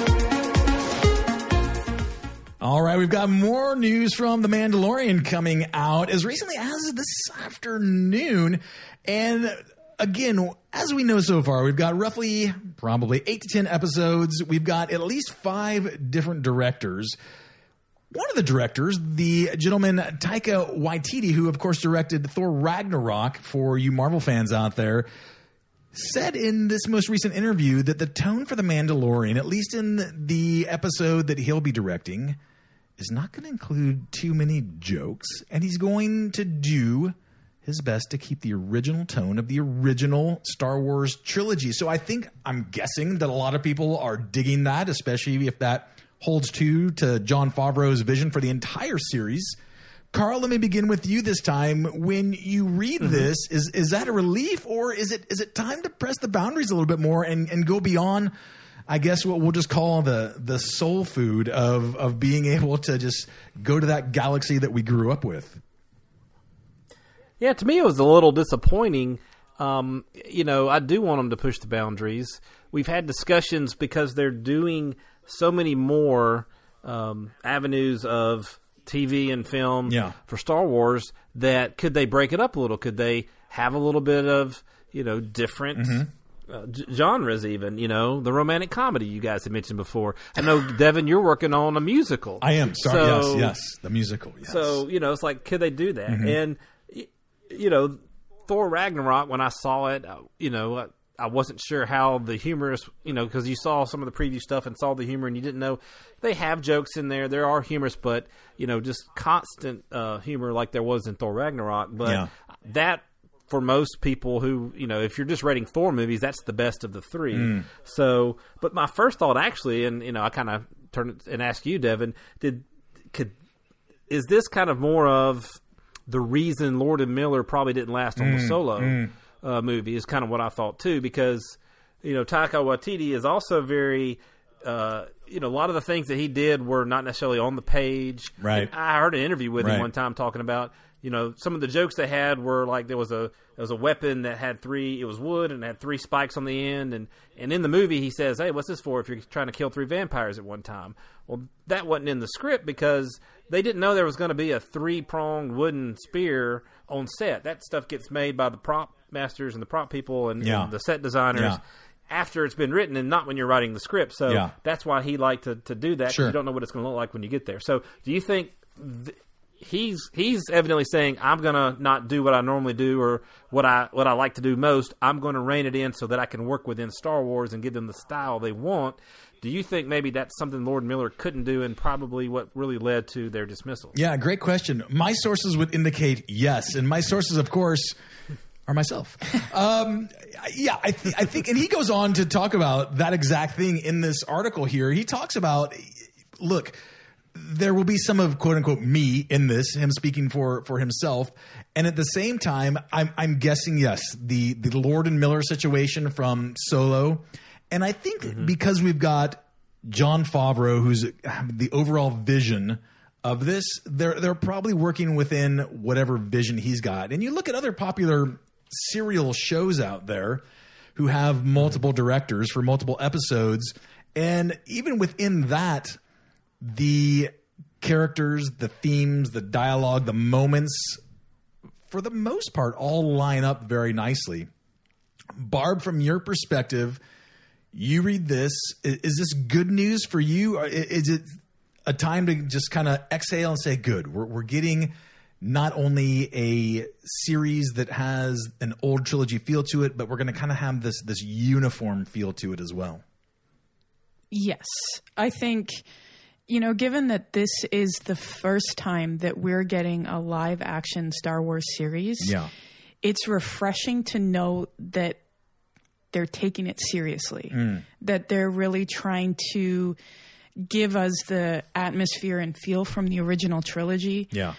All right, we've got more news from The Mandalorian coming out as recently as this afternoon. And again, as we know so far, we've got roughly probably 8 to 10 episodes. We've got at least 5 different directors. One of the directors, the gentleman Taika Waititi, who of course directed Thor Ragnarok for you Marvel fans out there, said in this most recent interview that the tone for The Mandalorian, at least in the episode that he'll be directing, is not going to include too many jokes, and he's going to do his best to keep the original tone of the original Star Wars trilogy. So I'm guessing that a lot of people are digging that, especially if that holds true to Jon Favreau's vision for the entire series. Carl, let me begin with you this time. When you read this, is that a relief, or is it time to press the boundaries a little bit more and go beyond, I guess, what we'll just call the soul food of being able to just go to that galaxy that we grew up with? Yeah, to me it was a little disappointing. I do want them to push the boundaries. We've had discussions because they're doing so many more avenues of TV and film for Star Wars that could they break it up a little? Could they have a little bit of, different genres even, the romantic comedy you guys had mentioned before. I know, Devin, you're working on a musical. I am. Sorry. Yes, the musical. Yes. So, it's like, could they do that? And, Thor Ragnarok, when I saw it, I wasn't sure how the humorous, because you saw some of the preview stuff and saw the humor and you didn't know. They have jokes in there. There are humorous, but, just constant humor like there was in Thor Ragnarok. But that, for most people who, if you're just rating Thor movies, that's the best of the 3. So, but my first thought actually, and, I kind of turned it and asked you, Devin, is this kind of more of the reason Lord and Miller probably didn't last on the Solo movie is kind of what I thought too, because Taika Waititi is also very a lot of the things that he did were not necessarily on the page. Right. And I heard an interview with him one time talking about some of the jokes they had were like there was a weapon that had it was wood and it had 3 spikes on the end, and in the movie he says, hey, what's this for if you're trying to kill 3 vampires at one time? Well, that wasn't in the script because they didn't know there was going to be a 3-pronged wooden spear on set. That stuff gets made by the prop masters and the prop people and the set designers after it's been written and not when you're writing the script. So that's why he liked to do that. Sure. You don't know what it's going to look like when you get there. So do you think he's evidently saying, I'm going to not do what I normally do or what I like to do most. I'm going to rein it in so that I can work within Star Wars and give them the style they want. Do you think maybe that's something Lord Miller couldn't do and probably what really led to their dismissal? Yeah, great question. My sources would indicate yes. And my sources, of course, are myself. I think, and he goes on to talk about that exact thing in this article here. He talks about, look, there will be some of quote unquote me in this, him speaking for himself. And at the same time, I'm guessing, yes, the Lord and Miller situation from Solo. And I think because we've got Jon Favreau, who's the overall vision of this, they're probably working within whatever vision he's got. And you look at other popular serial shows out there who have multiple directors for multiple episodes, and even within that, the characters, the themes, the dialogue, the moments, for the most part, all line up very nicely. Barb, from your perspective, you read this. Is this good news for you? Or is it a time to just kind of exhale and say, good, we're getting not only a series that has an old trilogy feel to it, but we're going to kind of have this uniform feel to it as well? Yes. I think, given that this is the first time that we're getting a live action Star Wars series, it's refreshing to know that they're taking it seriously, that they're really trying to give us the atmosphere and feel from the original trilogy. Yeah.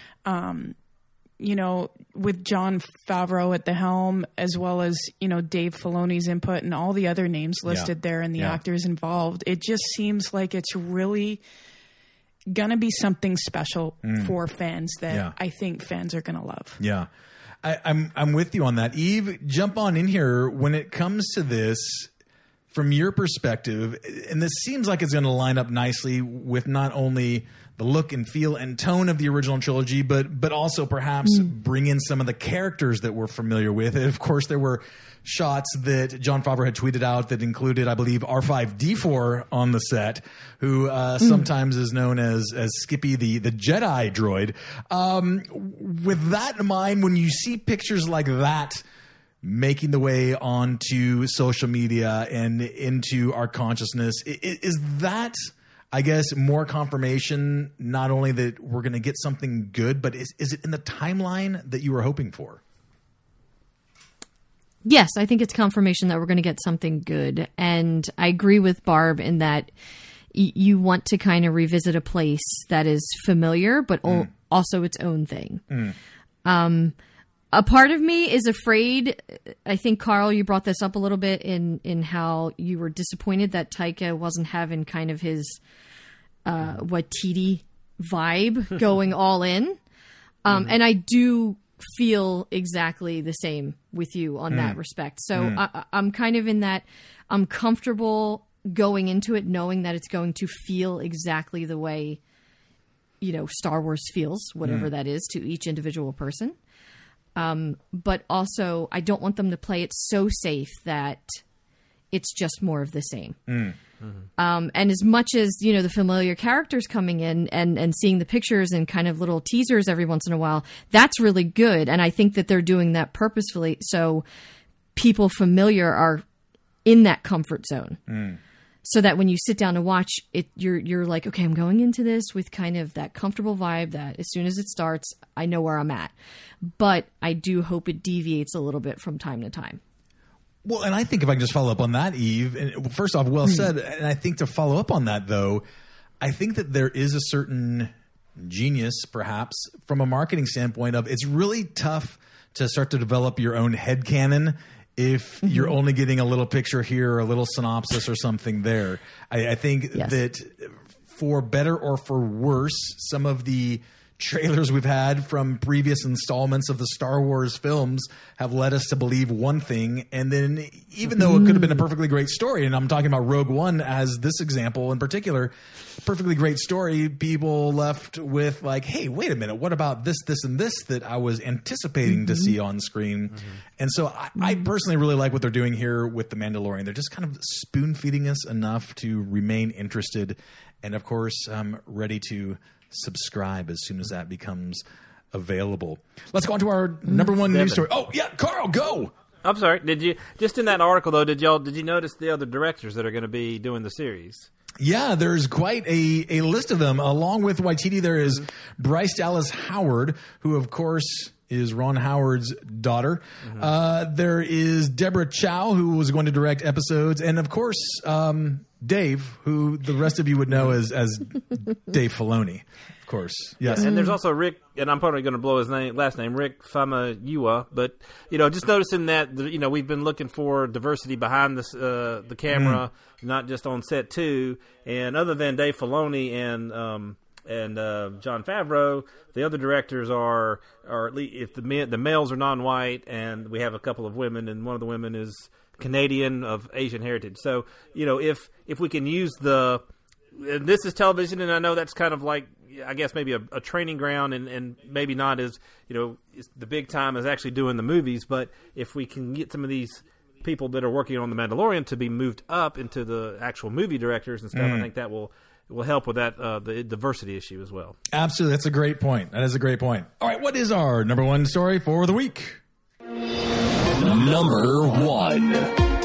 With Jon Favreau at the helm, as well as, Dave Filoni's input and all the other names listed there and the actors involved, it just seems like it's really going to be something special for fans that I think fans are going to love. Yeah. I'm with you on that. Eve, jump on in here. When it comes to this, from your perspective, and this seems like it's going to line up nicely with not only the look and feel and tone of the original trilogy, but also perhaps bring in some of the characters that we're familiar with. And of course, there were shots that Jon Favreau had tweeted out that included, I believe, R5-D4 on the set, who sometimes is known as Skippy, the Jedi droid. With that in mind, when you see pictures like that making the way onto social media and into our consciousness, is that, I guess, more confirmation not only that we're going to get something good, but is it in the timeline that you were hoping for? Yes, I think it's confirmation that we're going to get something good. And I agree with Barb in that you want to kind of revisit a place that is familiar, but also its own thing. A part of me is afraid. I think, Carl, you brought this up a little bit in how you were disappointed that Taika wasn't having kind of his Waititi vibe going all in. And I do feel exactly the same with you on that respect. So I'm kind of in that I'm comfortable going into it knowing that it's going to feel exactly the way, Star Wars feels, whatever that is to each individual person. But also, I don't want them to play it so safe that it's just more of the same. And as much as, the familiar characters coming in and seeing the pictures and kind of little teasers every once in a while, that's really good. And I think that they're doing that purposefully so people familiar are in that comfort zone. So that when you sit down to watch it, you're like, okay, I'm going into this with kind of that comfortable vibe that as soon as it starts, I know where I'm at. But I do hope it deviates a little bit from time to time. Well, and I think if I can just follow up on that, Eve, and first off, well said. And I think to follow up on that, though, I think that there is a certain genius, perhaps, from a marketing standpoint of it's really tough to start to develop your own headcanon if you're only getting a little picture here or a little synopsis or something there. I think that for better or for worse, some of the trailers we've had from previous installments of the Star Wars films have led us to believe one thing. And then even though it could have been a perfectly great story, and I'm talking about Rogue One as this example in particular, perfectly great story, people left with like, hey, wait a minute, what about this, and this that I was anticipating to see on screen? And so I personally really like what they're doing here with The Mandalorian. They're just kind of spoon feeding us enough to remain interested. And of course, I'm ready to subscribe as soon as that becomes available. Let's go on to our number one news story. Oh, yeah, Carl, go. I'm sorry. Did you just in that article though? Did you notice the other directors that are going to be doing the series? Yeah, there's quite a list of them. Along with Waititi, there is Bryce Dallas Howard, who of course is Ron Howard's daughter. There is Deborah Chow, who was going to direct episodes, and of course Dave, who the rest of you would know as Dave Filoni, of course. Yes. And there's also Rick, and I'm probably going to blow his last name, Rick Famuyiwa. But, just noticing that, we've been looking for diversity behind the camera, not just on set too. And other than Dave Filoni and Jon Favreau, the other directors are at least if the males are non-white, and we have a couple of women, and one of the women is Canadian of Asian heritage. So, if we can use this is television, and I know that's kind of like, I guess maybe a training ground and maybe not as, it's the big time as actually doing the movies, but if we can get some of these people that are working on The Mandalorian to be moved up into the actual movie directors and stuff, I think that will help with that the diversity issue as well. Absolutely. That's a great point. That is a great point. All right, what is our number one story for the week? Number one.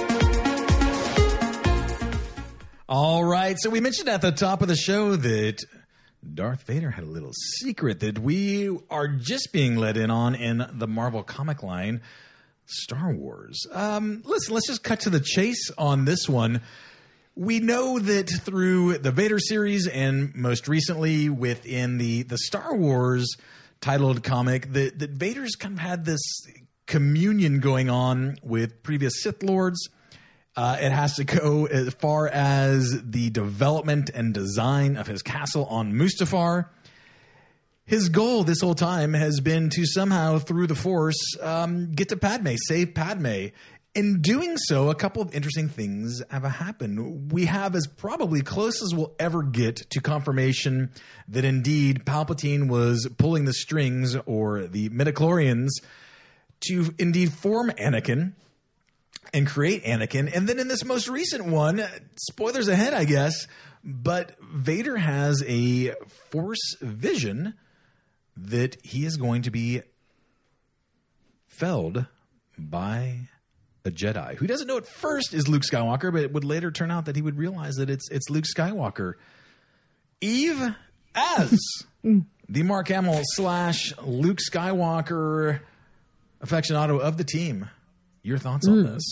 All right, so we mentioned at the top of the show that Darth Vader had a little secret that we are just being let in on in the Marvel comic line, Star Wars. Listen, let's just cut to the chase on this one. We know that through the Vader series and most recently within the Star Wars titled comic, that Vader's kind of had this communion going on with previous Sith Lords. It has to go as far as the development and design of his castle on Mustafar. His goal this whole time has been to somehow, through the Force, get to Padme, save Padme. In doing so, a couple of interesting things have happened. We have as probably close as we'll ever get to confirmation that indeed Palpatine was pulling the strings, or the midichlorians, to indeed form Anakin and create Anakin. And then in this most recent one, spoilers ahead, I guess, but Vader has a Force vision that he is going to be felled by a Jedi who doesn't know at first is Luke Skywalker, but it would later turn out that he would realize that it's Luke Skywalker. Eve, as the Mark Hamill / Luke Skywalker aficionado of the team, your thoughts on this?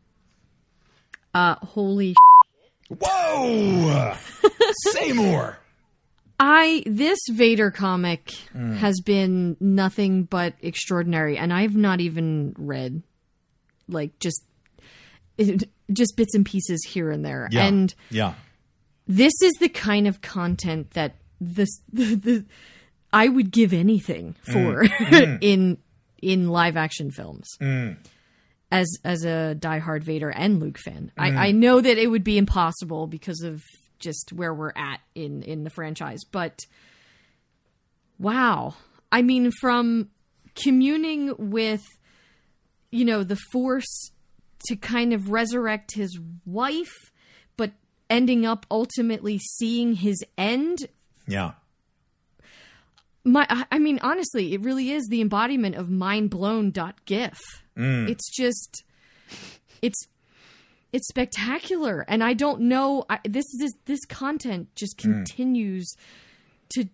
Holy Whoa! Say more. This Vader comic has been nothing but extraordinary, and I've not even read just bits and pieces here and there. Yeah. And yeah, this is the kind of content that the I would give anything for in live action films. As a diehard Vader and Luke fan, I know that it would be impossible because of just where we're at in the franchise. But wow, I mean, from communing with, the Force to kind of resurrect his wife, but ending up ultimately seeing his end. Yeah. I mean, honestly, it really is the embodiment of mindblown.gif. It's just, it's spectacular. And I don't know, this content just continues to,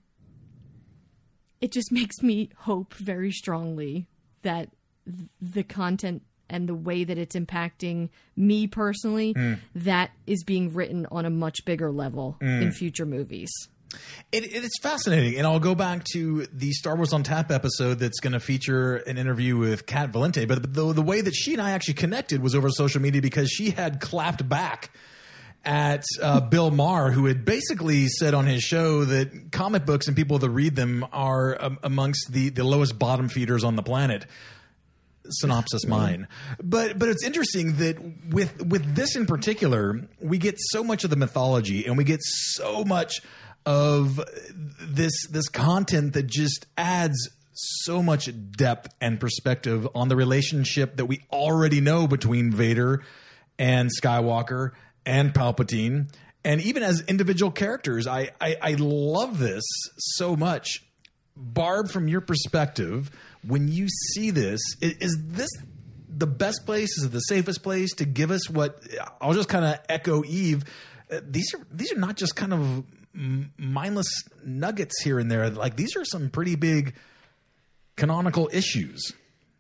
it just makes me hope very strongly that the content and the way that it's impacting me personally, that is being written on a much bigger level in future movies. It's fascinating, and I'll go back to the Star Wars on Tap episode that's going to feature an interview with Kat Valente. But the way that she and I actually connected was over social media, because she had clapped back at Bill Maher, who had basically said on his show that comic books and people that read them are amongst the lowest bottom feeders on the planet. Synopsis mine. But it's interesting that with this in particular, we get so much of the mythology, and we get so much of this content that just adds so much depth and perspective on the relationship that we already know between Vader and Skywalker and Palpatine, and even as individual characters. I love this so much. Barb, from your perspective, when you see this, is this the best place? Is it the safest place to give us what? I'll just kind of echo Eve. These are not just kind of mindless nuggets here and there. Like, these are some pretty big canonical issues.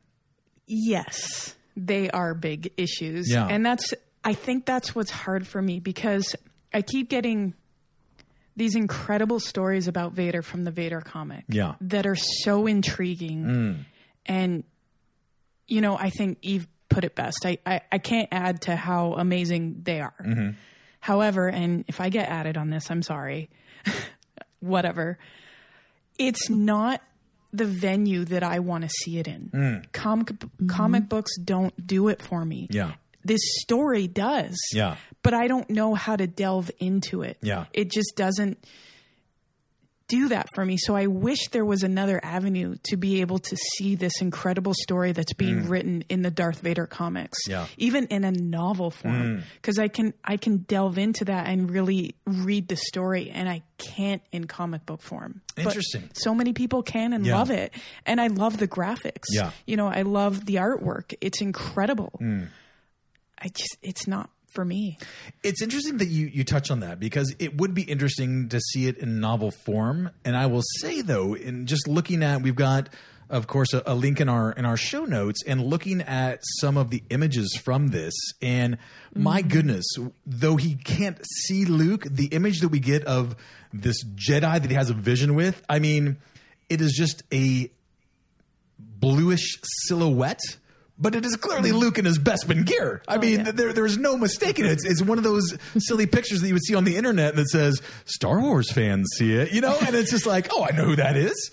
Yes, they are big issues. Yeah. And I think that's what's hard for me, because I keep getting these incredible stories about Vader from the Vader comic that are so intriguing. And, I think Eve put it best. I can't add to how amazing they are. However, and if I get added on this, I'm sorry, whatever. It's not the venue that I want to see it in. Comic books don't do it for me. Yeah. This story does. Yeah. But I don't know how to delve into it. Yeah. It just doesn't do that for me. So I wish there was another avenue to be able to see this incredible story that's being written in the Darth Vader comics, even in a novel form, because I can delve into that and really read the story, and I can't in comic book form. Interesting. But so many people can and love it, and I love the graphics. Yeah. I love the artwork. It's incredible. It's not for me. It's interesting that you touch on that, because it would be interesting to see it in novel form. And I will say, though, in just looking at, we've got, of course, a link in our show notes, and looking at some of the images from this, and my goodness, though he can't see Luke, the image that we get of this Jedi that he has a vision with, I mean, it is just a bluish silhouette. But it is clearly Luke in his Bespin gear. I mean, there's no mistaking it. It's one of those silly pictures that you would see on the internet that says, Star Wars fans see it, and it's just like, oh, I know who that is.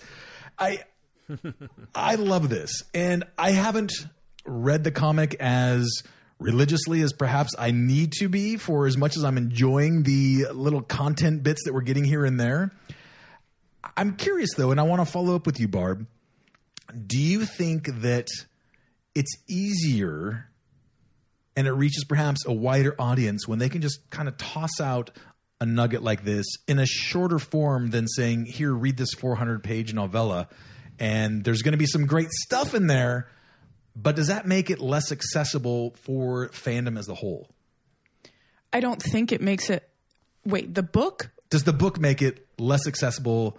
I love this. And I haven't read the comic as religiously as perhaps I need to be, for as much as I'm enjoying the little content bits that we're getting here and there. I'm curious, though, and I want to follow up with you, Barb. Do you think that it's easier and it reaches perhaps a wider audience when they can just kind of toss out a nugget like this in a shorter form than saying, here, read this 400-page novella, and there's going to be some great stuff in there, but does that make it less accessible for fandom as a whole? I don't think it makes it... Wait, the book? Does the book make it less accessible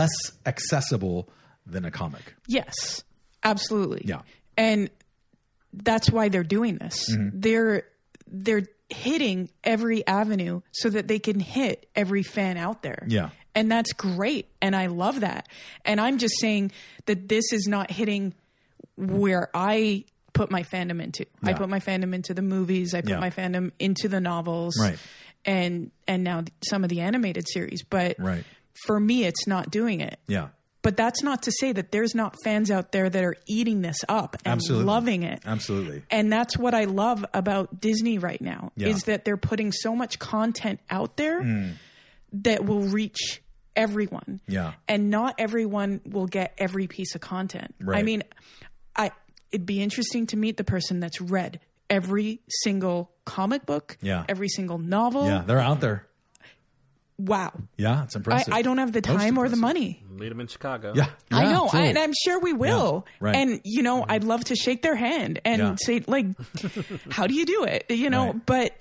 than a comic? Yes, absolutely. Yeah. And that's why they're doing this. They're hitting every avenue so that they can hit every fan out there. Yeah. And that's great. And I love that. And I'm just saying that this is not hitting where I put my fandom into. Yeah. I put my fandom into the movies. I put my fandom into the novels. Right. And now some of the animated series. But Right. for me, it's not doing it. Yeah. But that's not to say that there's not fans out there that are eating this up and Absolutely. loving it. Absolutely. And that's what I love about Disney right now, Yeah. is that they're putting so much content out there that will reach everyone. Yeah. And not everyone will get every piece of content. Right. I mean, it'd be interesting to meet the person that's read every single comic book, Yeah. every single novel. Yeah, they're out there. Wow. Yeah, it's impressive. I don't have the Most time or the impressive. money. Meet them in Chicago. Yeah. I know, totally. and I'm sure we will. Yeah, right. And, I'd love to shake their hand and Yeah. say, like, how do you do it? Right. But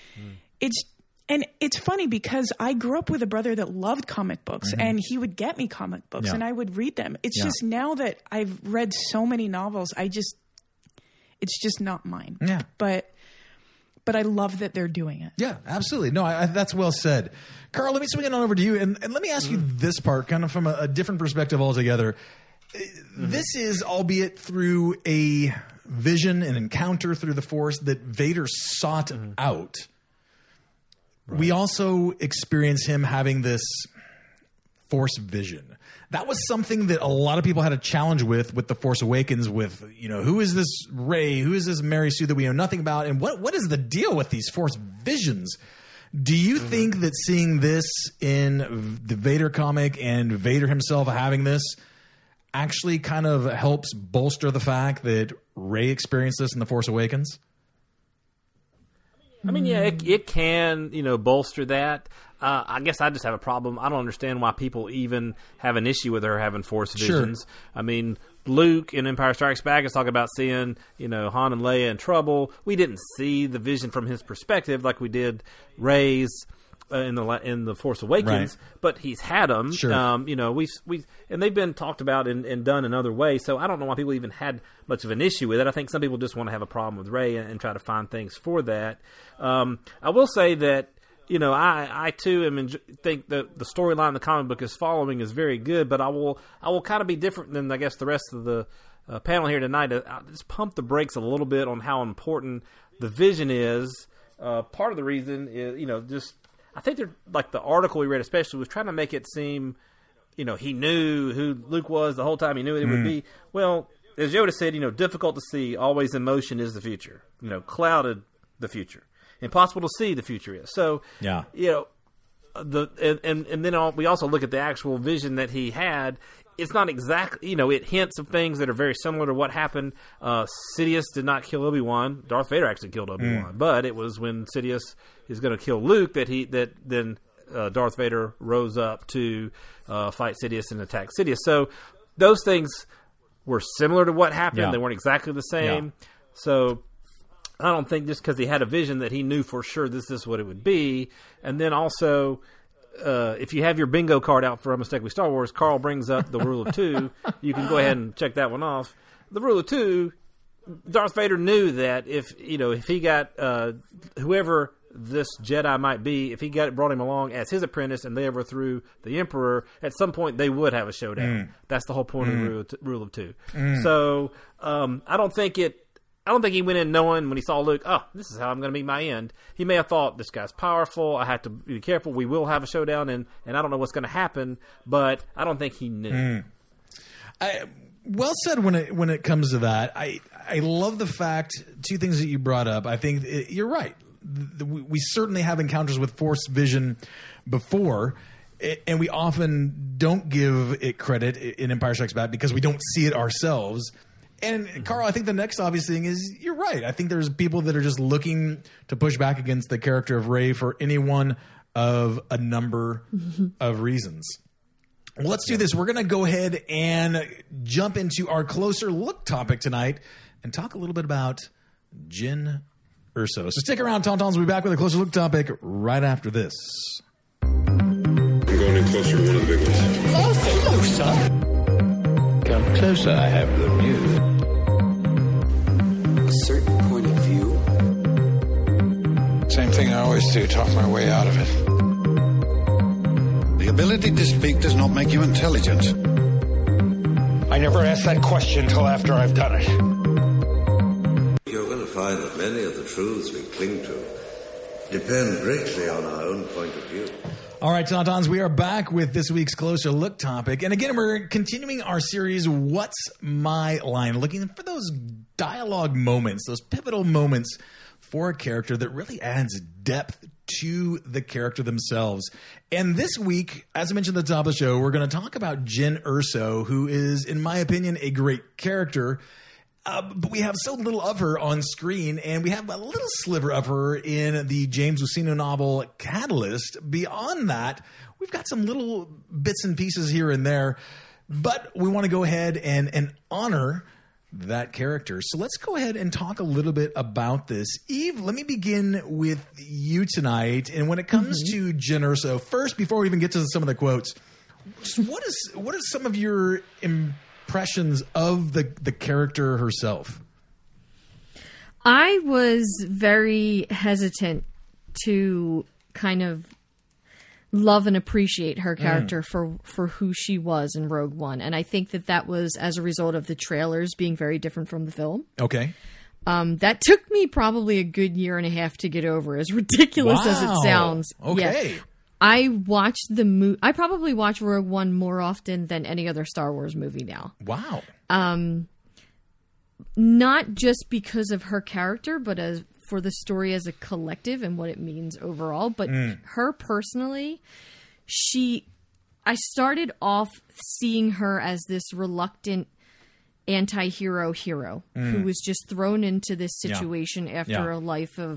it's funny because I grew up with a brother that loved comic books and he would get me comic books Yeah. and I would read them. It's Yeah. just now that I've read so many novels, it's just not mine. Yeah. But I love that they're doing it. Yeah, absolutely. No, that's well said. Carl, let me swing it on over to you. And let me ask you this part, kind of from a different perspective altogether. This is, albeit through a vision, an encounter through the Force that Vader sought out. Right. We also experience him having this Force vision. That was something that a lot of people had a challenge with The Force Awakens, with, who is this Rey? Who is this Mary Sue that we know nothing about? And what is the deal with these Force visions? Do you think that seeing this in the Vader comic and Vader himself having this actually kind of helps bolster the fact that Rey experienced this in The Force Awakens? I mean, yeah, it can, bolster that. I guess I just have a problem. I don't understand why people even have an issue with her having Force visions. I mean, Luke in Empire Strikes Back is talking about seeing, Han and Leia in trouble. We didn't see the vision from his perspective like we did Rey's in the Force Awakens, but he's had them. Sure. And they've been talked about and done in other ways. So I don't know why people even had much of an issue with it. I think some people just want to have a problem with Rey and try to find things for that. I will say that, I too think that the storyline the comic book is following is very good, but I will kind of be different than I guess the rest of the panel here tonight. I'll just pump the brakes a little bit on how important the vision is. Part of the reason is, I think they're like the article we read especially was trying to make it seem, he knew who Luke was the whole time. He knew it would be. Well, as Yoda said, difficult to see, always in motion is the future. Clouded the future. Impossible to see the future is. So, yeah. And then we also look at the actual vision that he had. It's not exactly, it hints of things that are very similar to what happened. Sidious did not kill Obi-Wan. Darth Vader actually killed Obi-Wan, but it was when Sidious is going to kill Luke that then Darth Vader rose up to fight Sidious and attack Sidious. So those things were similar to what happened. Yeah. They weren't exactly the same. Yeah. So I don't think just because he had a vision that he knew for sure this is what it would be. And then also, if you have your bingo card out for Unmistakably Star Wars, Carl brings up the Rule of Two. You can go ahead and check that one off. The Rule of Two, Darth Vader knew that if he got whoever this Jedi might be, if he brought him along as his apprentice and they overthrew the Emperor, at some point they would have a showdown. That's the whole point of the Rule of Two. So I don't think he went in knowing when he saw Luke, oh, this is how I'm going to meet my end. He may have thought, this guy's powerful. I have to be careful. We will have a showdown, and I don't know what's going to happen. But I don't think he knew. Well said when it comes to that. I love the fact, two things that you brought up. I think you're right. We certainly have encounters with Force vision before, and we often don't give it credit in Empire Strikes Back because we don't see it ourselves. And Carl, I think the next obvious thing is you're right. I think there's people that are just looking to push back against the character of Rey for any one of a number of reasons. Well, let's do this. We're going to go ahead and jump into our closer look topic tonight and talk a little bit about Jyn Erso. So stick around, Tauntauns. We'll be back with a closer look topic right after this. I'm going in closer to one of the big ones. Closer? Come closer, I have good news. A certain point of view. Same thing I always do, talk my way out of it. The ability to speak does not make you intelligent. I never asked that question until after I've done it. You're going to find that many of the truths we cling to depend greatly on our own point of view. All right, Tauntauns, we are back with this week's Closer Look topic. And again, we're continuing our series, What's My Line? Looking for those dialogue moments, those pivotal moments for a character that really adds depth to the character themselves. And this week, as I mentioned at the top of the show, we're going to talk about Jyn Erso, who is, in my opinion, a great character. But we have so little of her on screen, and we have a little sliver of her in the James Luceno novel Catalyst. Beyond that, we've got some little bits and pieces here and there, but we want to go ahead and honor that character. So let's go ahead and talk a little bit about this. Eve, let me begin with you tonight. And when it comes to Jyn Erso, first, before we even get to some of the quotes, what are some of your impressions of the character herself? I was very hesitant to kind of love and appreciate her character for who she was in Rogue One. And I think that was as a result of the trailers being very different from the film. Okay. That took me probably a good year and a half to get over, as ridiculous as it sounds. Okay. Yeah. I watched the movie. I probably watch Rogue One more often than any other Star Wars movie now. Wow. Not just because of her character, but for the story as a collective and what it means overall. But her personally, I started off seeing her as this reluctant anti-hero hero who was just thrown into this situation after a life of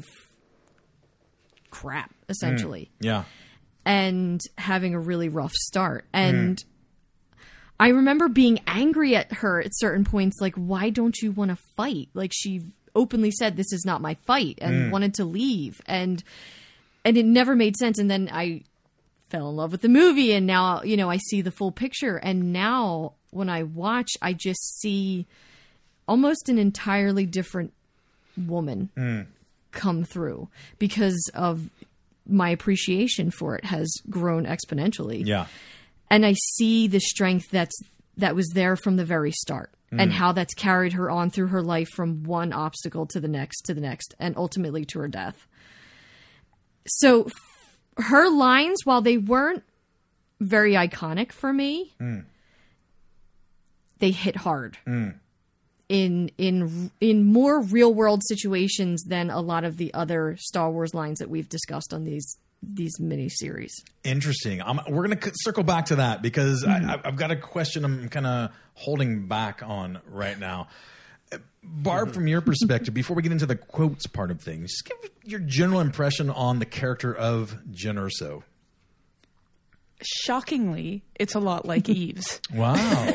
crap, essentially. Yeah. And having a really rough start. And I remember being angry at her at certain points, like, why don't you want to fight? Like, she openly said, this is not my fight, and wanted to leave. And it never made sense. And then I fell in love with the movie, and now, I see the full picture. And now when I watch, I just see almost an entirely different woman come through because of my appreciation for it has grown exponentially. Yeah. And I see the strength that was there from the very start and how that's carried her on through her life from one obstacle to the next, and ultimately to her death. So her lines, while they weren't very iconic for me, they hit hard in more real world situations than a lot of the other Star Wars lines that we've discussed on these miniseries. Interesting. We're going to circle back to that because I've got a question I'm kind of holding back on right now. Barb, from your perspective, before we get into the quotes part of things, just give your general impression on the character of Jyn Erso. Shockingly, it's a lot like Eve's. Wow.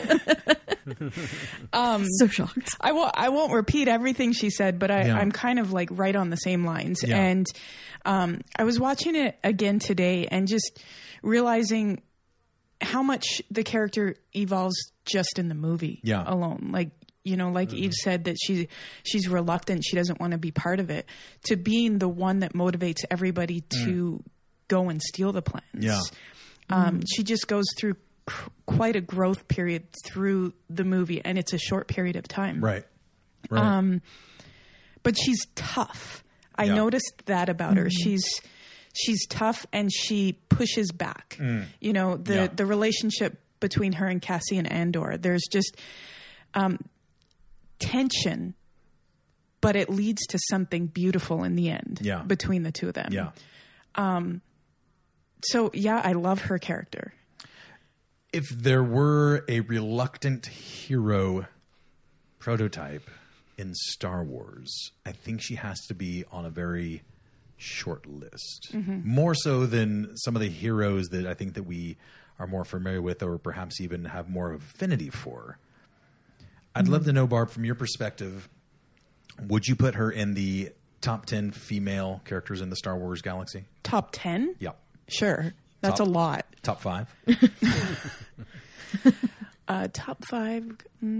So shocked. I won't repeat everything she said, but I'm kind of like right on the same lines. Yeah. And I was watching it again today and just realizing how much the character evolves just in the movie alone. Like, like Eve said, that she's reluctant. She doesn't want to be part of it, to being the one that motivates everybody to go and steal the plans. Yeah. She just goes through quite a growth period through the movie, and it's a short period of time. Right. But she's tough. I noticed that about her. She's tough, and she pushes back. The relationship between her and Cassian Andor, there's just tension but it leads to something beautiful in the end between the two of them. Yeah. So, yeah, I love her character. If there were a reluctant hero prototype in Star Wars, I think she has to be on a very short list. More so than some of the heroes that I think that we are more familiar with or perhaps even have more affinity for. I'd love to know, Barb, from your perspective, would you put her in the top 10 female characters in the Star Wars galaxy? Top 10? Yeah. Sure. That's a lot. Top 5? Top 5,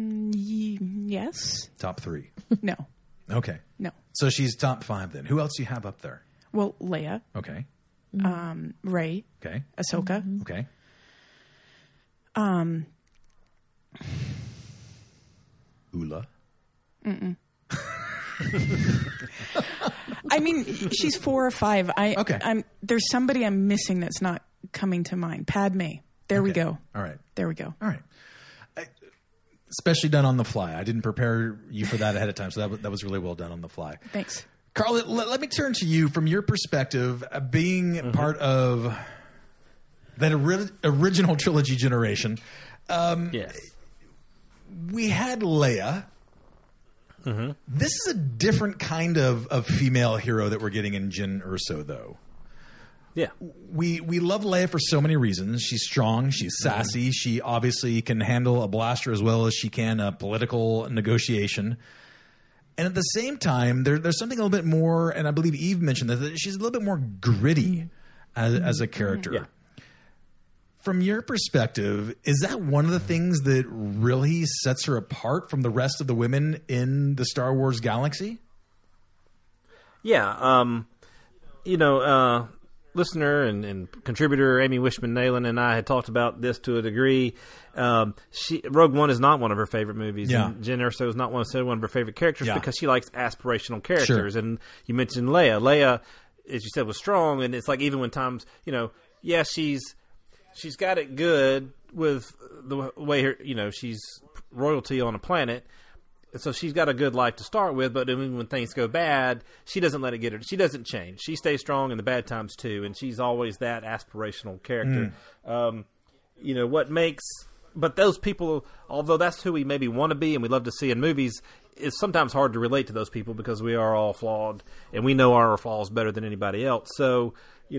yes. Top 3? No. Okay. No. So she's top 5 then. Who else do you have up there? Well, Leia. Okay. Rey. Okay. Ahsoka. Okay. Ula. I mean, she's 4 or 5. There's somebody I'm missing that's not coming to mind. Padme. There we go. All right. There we go. All right. Especially done on the fly. I didn't prepare you for that ahead of time, so that was really well done on the fly. Thanks. Carl, let me turn to you from your perspective, being part of that original trilogy generation. Yes. We had Leia. This is a different kind of female hero that we're getting in Jyn Erso, though. Yeah. We love Leia for so many reasons. She's strong. She's sassy. She obviously can handle a blaster as well as she can a political negotiation. And at the same time, there's something a little bit more, and I believe Eve mentioned that she's a little bit more gritty as a character. Yeah. From your perspective, is that one of the things that really sets her apart from the rest of the women in the Star Wars galaxy? Yeah. Listener and contributor Amy Wishman-Nayland and I had talked about this to a degree. Rogue One is not one of her favorite movies. Yeah. And Jyn Erso is not one of her favorite characters because she likes aspirational characters. Sure. And you mentioned Leia. Leia, as you said, was strong, and it's like even when times, she's got it good with the way she's royalty on a planet. So she's got a good life to start with, but when things go bad, she doesn't let it get her. She doesn't change. She stays strong in the bad times too, and she's always that aspirational character. But those people, although that's who we maybe want to be and we love to see in movies, it's sometimes hard to relate to those people because we are all flawed and we know our flaws better than anybody else. So,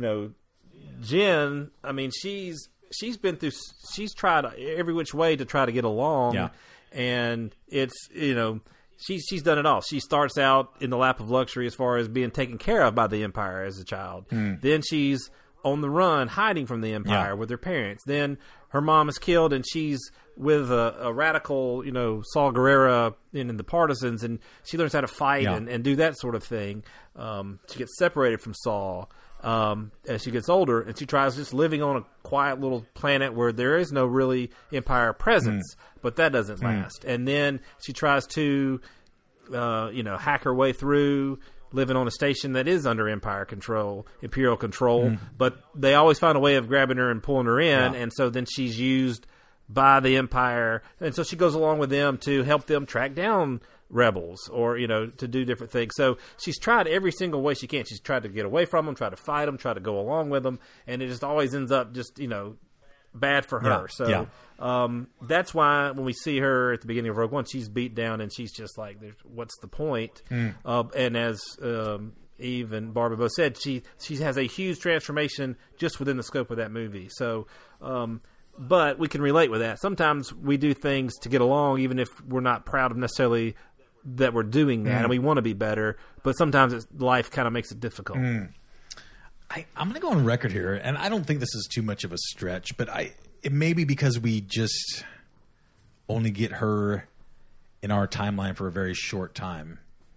Jyn, I mean, she's tried every which way to try to get along. Yeah. And it's, she's done it all. She starts out in the lap of luxury as far as being taken care of by the Empire as a child. Then she's on the run, hiding from the Empire with her parents. Then her mom is killed, and she's with a radical, Saw Gerrera in the Partisans, and she learns how to fight and do that sort of thing. She gets separated from Saw as she gets older, and she tries just living on a quiet little planet where there is no really Empire presence, but that doesn't last. And then she tries to, hack her way through living on a station that is under Imperial control, but they always find a way of grabbing her and pulling her in, and so then she's used by the Empire, and so she goes along with them to help them track down rebels or, to do different things. So she's tried every single way she can. She's tried to get away from them, try to fight them, try to go along with them, and it just always ends up just, bad for her. That's why when we see her at the beginning of Rogue One, she's beat down and she's just like, what's the point? And as Eve and Barbara both said, she has a huge transformation just within the scope of that movie. So, but we can relate with that. Sometimes we do things to get along, even if we're not proud of necessarily that we're doing that, and we want to be better. But sometimes life kind of makes it difficult. I'm going to go on record here, and I don't think this is too much of a stretch, but it may be because we just only get her in our timeline for a very short time.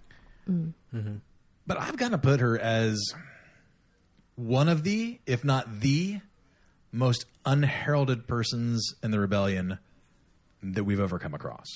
But I've got to put her as one of the, if not the, most unheralded persons in the rebellion that we've ever come across.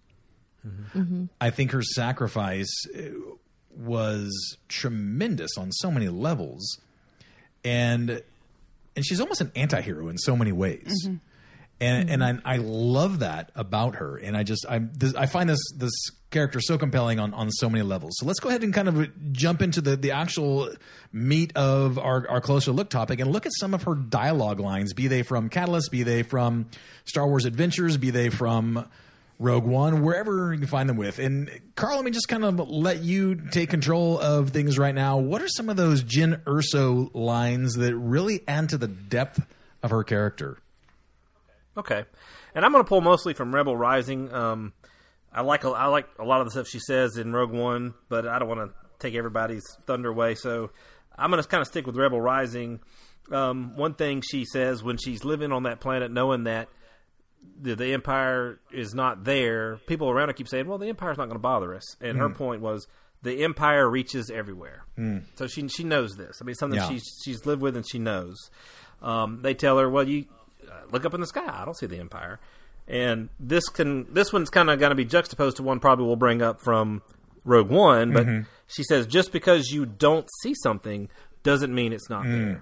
I think her sacrifice was tremendous on so many levels, and she's almost an anti-hero in so many ways. And I love that about her. And I find this character so compelling on so many levels. So let's go ahead and kind of jump into the actual meat of our closer look topic and look at some of her dialogue lines, be they from Catalyst, be they from Star Wars Adventures, be they from Rogue One, wherever you can find them with. And Carl, let me just kind of let you take control of things right now. What are some of those Jyn Erso lines that really add to the depth of her character? Okay. And I'm going to pull mostly from Rebel Rising. I like a lot of the stuff she says in Rogue One, but I don't want to take everybody's thunder away, so I'm going to kind of stick with Rebel Rising. One thing she says when she's living on that planet, knowing that the Empire is not there, people around her keep saying, well, the Empire's not going to bother us. And her point was, the Empire reaches everywhere. So she knows this. I mean, something she's lived with and she knows. They tell her, well, you look up in the sky. I don't see the Empire. And this one's kind of going to be juxtaposed to one probably we'll bring up from Rogue One. But she says, just because you don't see something doesn't mean it's not there.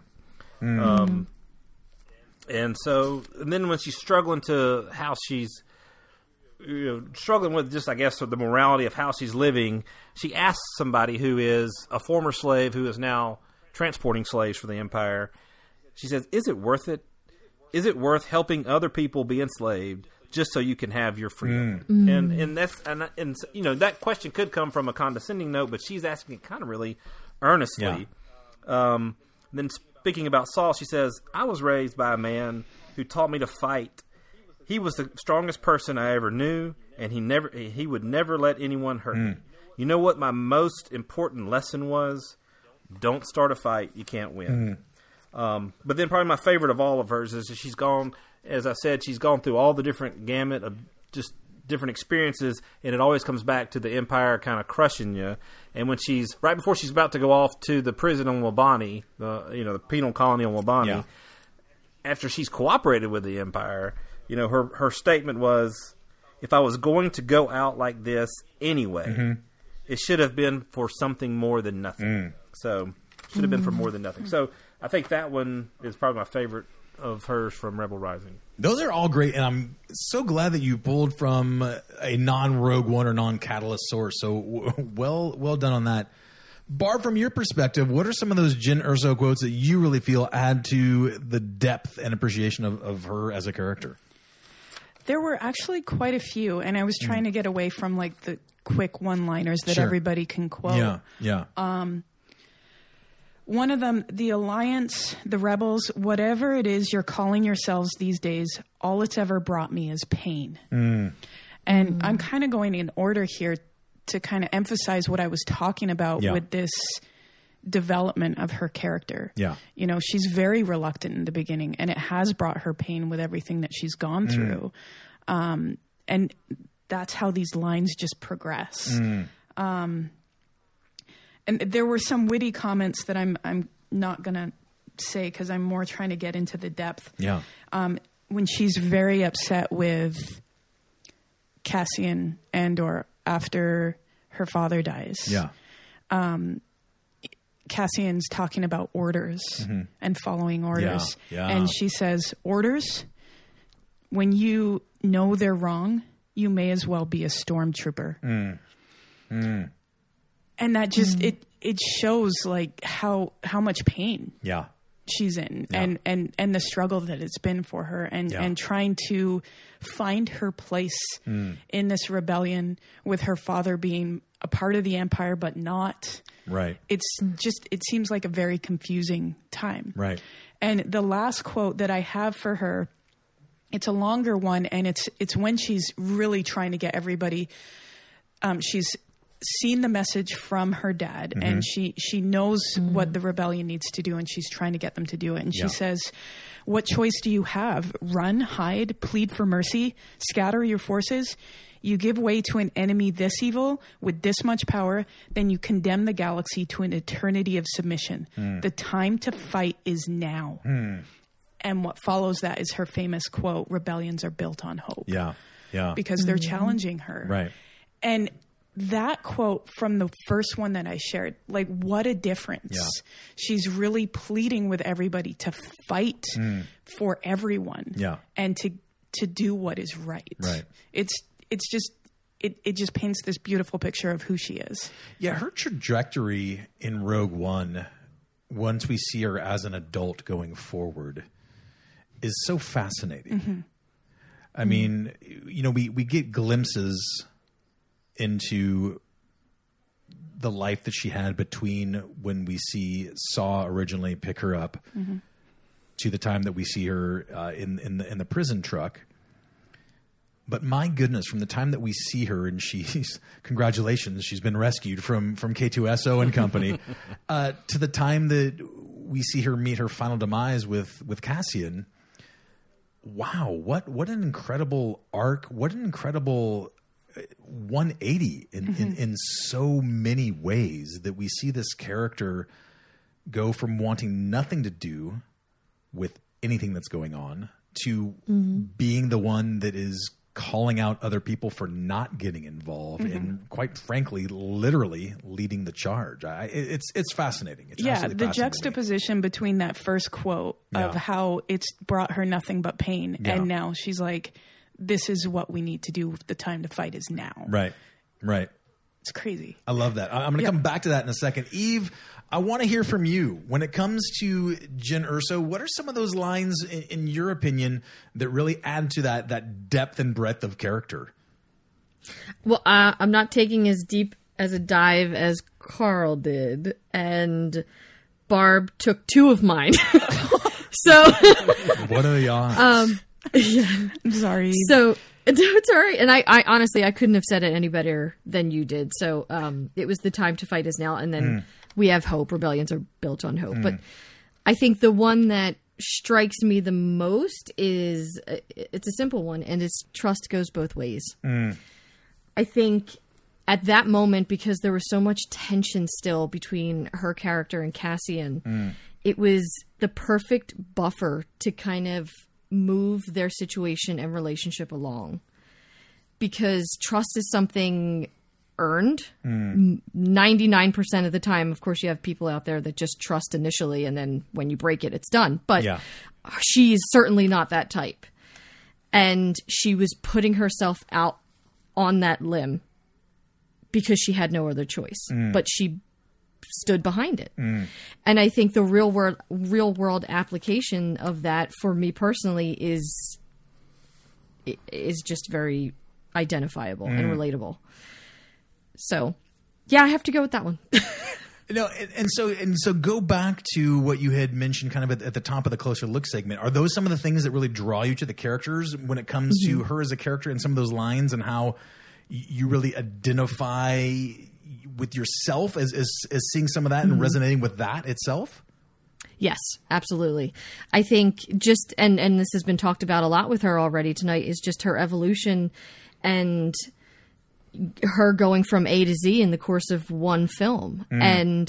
And then when she's struggling to how she's struggling with just, I guess, the morality of how she's living, she asks somebody who is a former slave who is now transporting slaves for the Empire. She says, is it worth it? Is it worth helping other people be enslaved just so you can have your freedom? And that question could come from a condescending note, but she's asking it kind of really earnestly. Then speaking about Saul, she says, I was raised by a man who taught me to fight. He was the strongest person I ever knew, and he would never let anyone hurt me. You know what my most important lesson was? Don't start a fight you can't win. But then probably my favorite of all of hers is that she's gone through all the different gamut of just different experiences, and it always comes back to the Empire kind of crushing you. And when right before she's about to go off to the prison on Wabani, the penal colony on Wabani, after she's cooperated with the Empire, her statement was, if I was going to go out like this anyway, it should have been for something more than nothing. So, should have been for more than nothing. So, I think that one is probably my favorite of hers from Rebel Rising. Those are all great, and I'm so glad that you pulled from a non-Rogue One or non-Catalyst source. So well done on that. Barb, from your perspective, what are some of those Jyn Erso quotes that you really feel add to the depth and appreciation of her as a character? There were actually quite a few, and I was trying to get away from like the quick one-liners that everybody can quote. One of them, the Alliance, the Rebels, whatever it is you're calling yourselves these days, all it's ever brought me is pain. And I'm kind of going in order here to kind of emphasize what I was talking about with this development of her character. She's very reluctant in the beginning, and it has brought her pain with everything that she's gone through. And that's how these lines just progress. And there were some witty comments that I'm not going to say because I'm more trying to get into the depth. When she's very upset with Cassian Andor after her father dies. Cassian's talking about orders and following orders. And she says, orders? When you know they're wrong, you may as well be a stormtrooper. And that just it shows like how much pain she's in and the struggle that it's been for her and trying to find her place in this rebellion with her father being a part of the Empire but not. It's just, it seems like a very confusing time. And the last quote that I have for her, it's a longer one, and it's when she's really trying to get everybody, she's seen the message from her dad and she knows what the rebellion needs to do, and she's trying to get them to do it. And she says, what choice do you have? Run, hide, plead for mercy, scatter your forces? You give way to an enemy this evil with this much power, then you condemn the galaxy to an eternity of submission. The time to fight is now. And what follows that is her famous quote, rebellions are built on hope. Because they're challenging her. And that quote from the first one that I shared, like, what a difference. She's really pleading with everybody to fight for everyone and to do what is right. Right. It just paints this beautiful picture of who she is. Yeah, her trajectory in Rogue One, once we see her as an adult going forward, is so fascinating. Mm-hmm. I mean, you know, we get glimpses into the life that she had between when we see Saw originally pick her up to the time that we see her in the prison truck. But my goodness, from the time that we see her and congratulations, she's been rescued from K2SO and company, to the time that we see her meet her final demise with Cassian. Wow, what an incredible arc! What an incredible 180 in so many ways, that we see this character go from wanting nothing to do with anything that's going on to being the one that is calling out other people for not getting involved and, quite frankly, literally leading the charge. It's fascinating. It's the fascinating juxtaposition between that first quote of how it's brought her nothing but pain, and now she's like, this is what we need to do. The time to fight is now. Right. It's crazy. I love that. I'm going to come back to that in a second. Eve, I want to hear from you. When it comes to Jyn Erso, what are some of those lines, in your opinion, that really add to that depth and breadth of character? Well, I'm not taking as deep as a dive as Carl did, and Barb took 2 of mine. So, what are the odds? I'm sorry. So, it's all right. And I honestly, I couldn't have said it any better than you did. So it was the time to fight is now. And then we have hope. Rebellions are built on hope. But I think the one that strikes me the most is, it's a simple one, and it's trust goes both ways. I think at that moment, because there was so much tension still between her character and Cassian, it was the perfect buffer to kind of move their situation and relationship along, because trust is something earned 99% of the time. Of course, you have people out there that just trust initially, and then when you break it, it's done. But she's certainly not that type, and she was putting herself out on that limb because she had no other choice, but she stood behind it. And I think the real world application of that for me personally is just very identifiable and relatable. So yeah, I have to go with that one. No, and so go back to what you had mentioned kind of at the top of the Closer Look segment. Are those some of the things that really draw you to the characters when it comes to her as a character, and some of those lines and how you really identify with yourself as seeing some of that and resonating with that itself? Yes, absolutely. I think just, and this has been talked about a lot with her already tonight, is just her evolution and her going from A to Z in the course of one film. And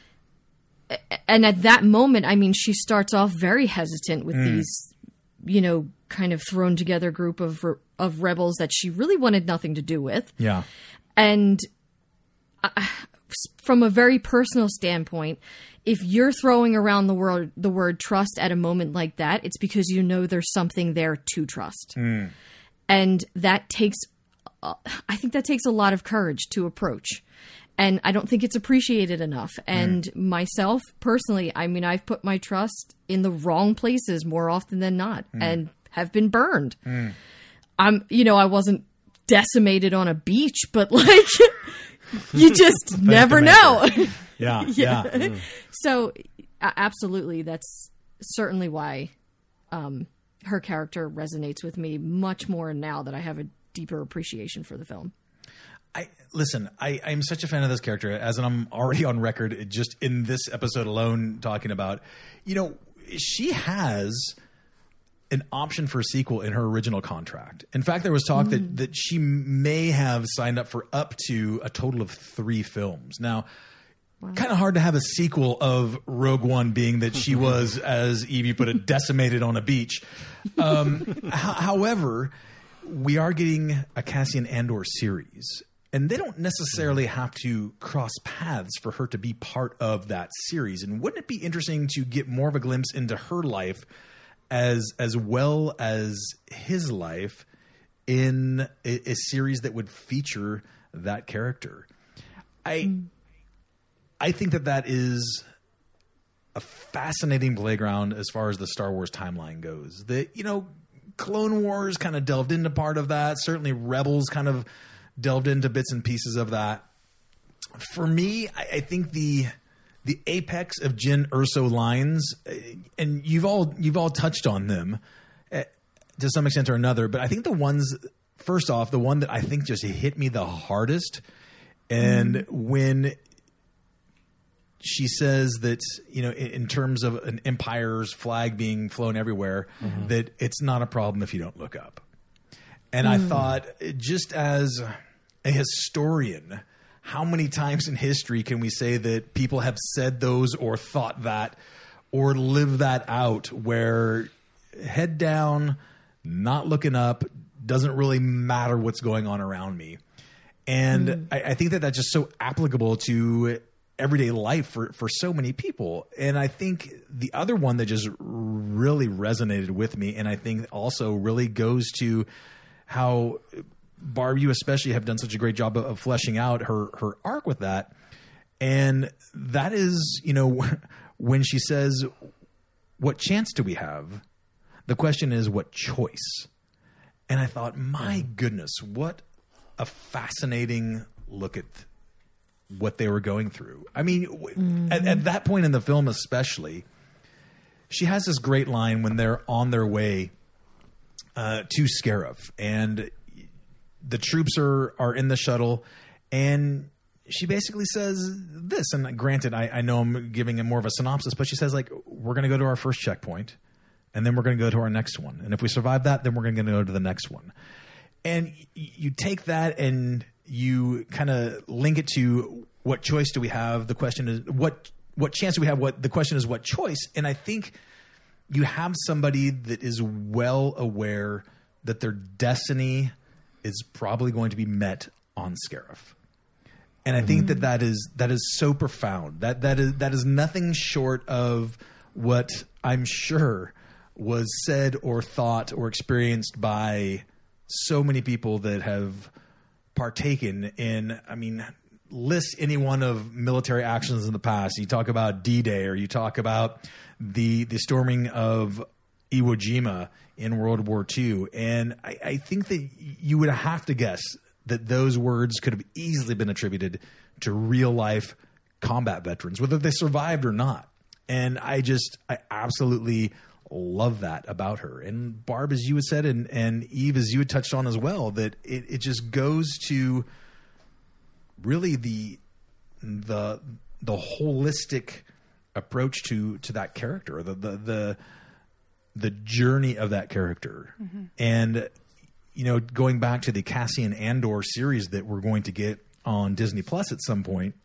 at that moment, I mean, she starts off very hesitant with these, kind of thrown together group of rebels that she really wanted nothing to do with. Yeah. And from a very personal standpoint, if you're throwing around the word trust at a moment like that, it's because you know there's something there to trust. And that takes, I think that takes a lot of courage to approach. And I don't think it's appreciated enough. And myself, personally, I mean, I've put my trust in the wrong places more often than not and have been burned. I wasn't decimated on a beach, but like... You just never know. Yeah. So, absolutely, that's certainly why her character resonates with me much more now that I have a deeper appreciation for the film. I'm such a fan of this character, as I'm already on record just in this episode alone talking about, she has an option for a sequel in her original contract. In fact, there was talk that she may have signed up for up to a total of 3 films. Now, kind of hard to have a sequel of Rogue One being that she was, as Evie put it, decimated on a beach. However, we are getting a Cassian Andor series, and they don't necessarily have to cross paths for her to be part of that series. And wouldn't it be interesting to get more of a glimpse into her life as well as his life in a series that would feature that character. I think that is a fascinating playground as far as the Star Wars timeline goes. Clone Wars kind of delved into part of that. Certainly Rebels kind of delved into bits and pieces of that. For me, I think the apex of Jyn Erso lines, and you've all touched on them to some extent or another, but I think the one that I think just hit me the hardest, and when she says that, in terms of an empire's flag being flown everywhere, that it's not a problem if you don't look up. And I thought, just as a historian, how many times in history can we say that people have said those or thought that or lived that out, where head down, not looking up, doesn't really matter what's going on around me. And I think that that's just so applicable to everyday life for so many people. And I think the other one that just really resonated with me, and I think also really goes to how, Barb, you especially have done such a great job of fleshing out her arc with that. And that is, when she says, what chance do we have? The question is, what choice? And I thought, my goodness, what a fascinating look at what they were going through. I mean, at that point in the film especially, she has this great line when they're on their way to Scarif, and the troops are in the shuttle, and she basically says this, and granted, I know I'm giving it more of a synopsis, but she says, we're going to go to our first checkpoint, and then we're going to go to our next one. And if we survive that, then we're going to go to the next one. And you take that and you kind of link it to, what choice do we have? The question is, what chance do we have? The question is, what choice? And I think you have somebody that is well aware that their destiny is probably going to be met on Scarif. And I think that is so profound. That is nothing short of what I'm sure was said or thought or experienced by so many people that have partaken in, list any one of military actions in the past. You talk about D-Day, or you talk about the storming of Iwo Jima in World War II. And I think that you would have to guess that those words could have easily been attributed to real life combat veterans, whether they survived or not. And I absolutely love that about her. And Barb, as you had said, and Eve, as you had touched on as well, that it just goes to really the holistic approach to that character, the journey of that character. And going back to the Cassian Andor series that we're going to get on Disney Plus at some point,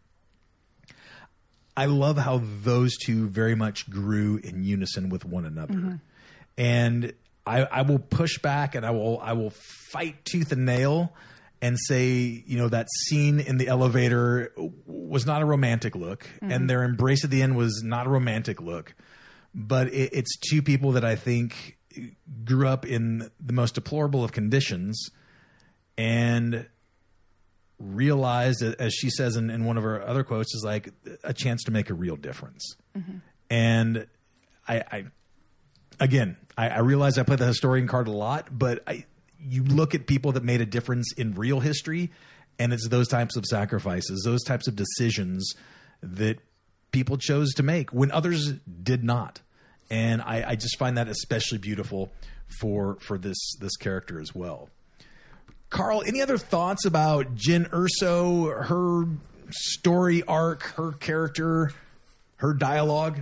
I love how those two very much grew in unison with one another. And I will push back, and I will fight tooth and nail and say, that scene in the elevator was not a romantic look, and their embrace at the end was not a romantic look. But it's two people that I think grew up in the most deplorable of conditions and realized, as she says in one of her other quotes, is like a chance to make a real difference. And I realize I play the historian card a lot, but you look at people that made a difference in real history, and it's those types of sacrifices, those types of decisions that people chose to make when others did not. And I just find that especially beautiful for this character as well. Carl, any other thoughts about Jyn Erso, her story arc, her character, her dialogue?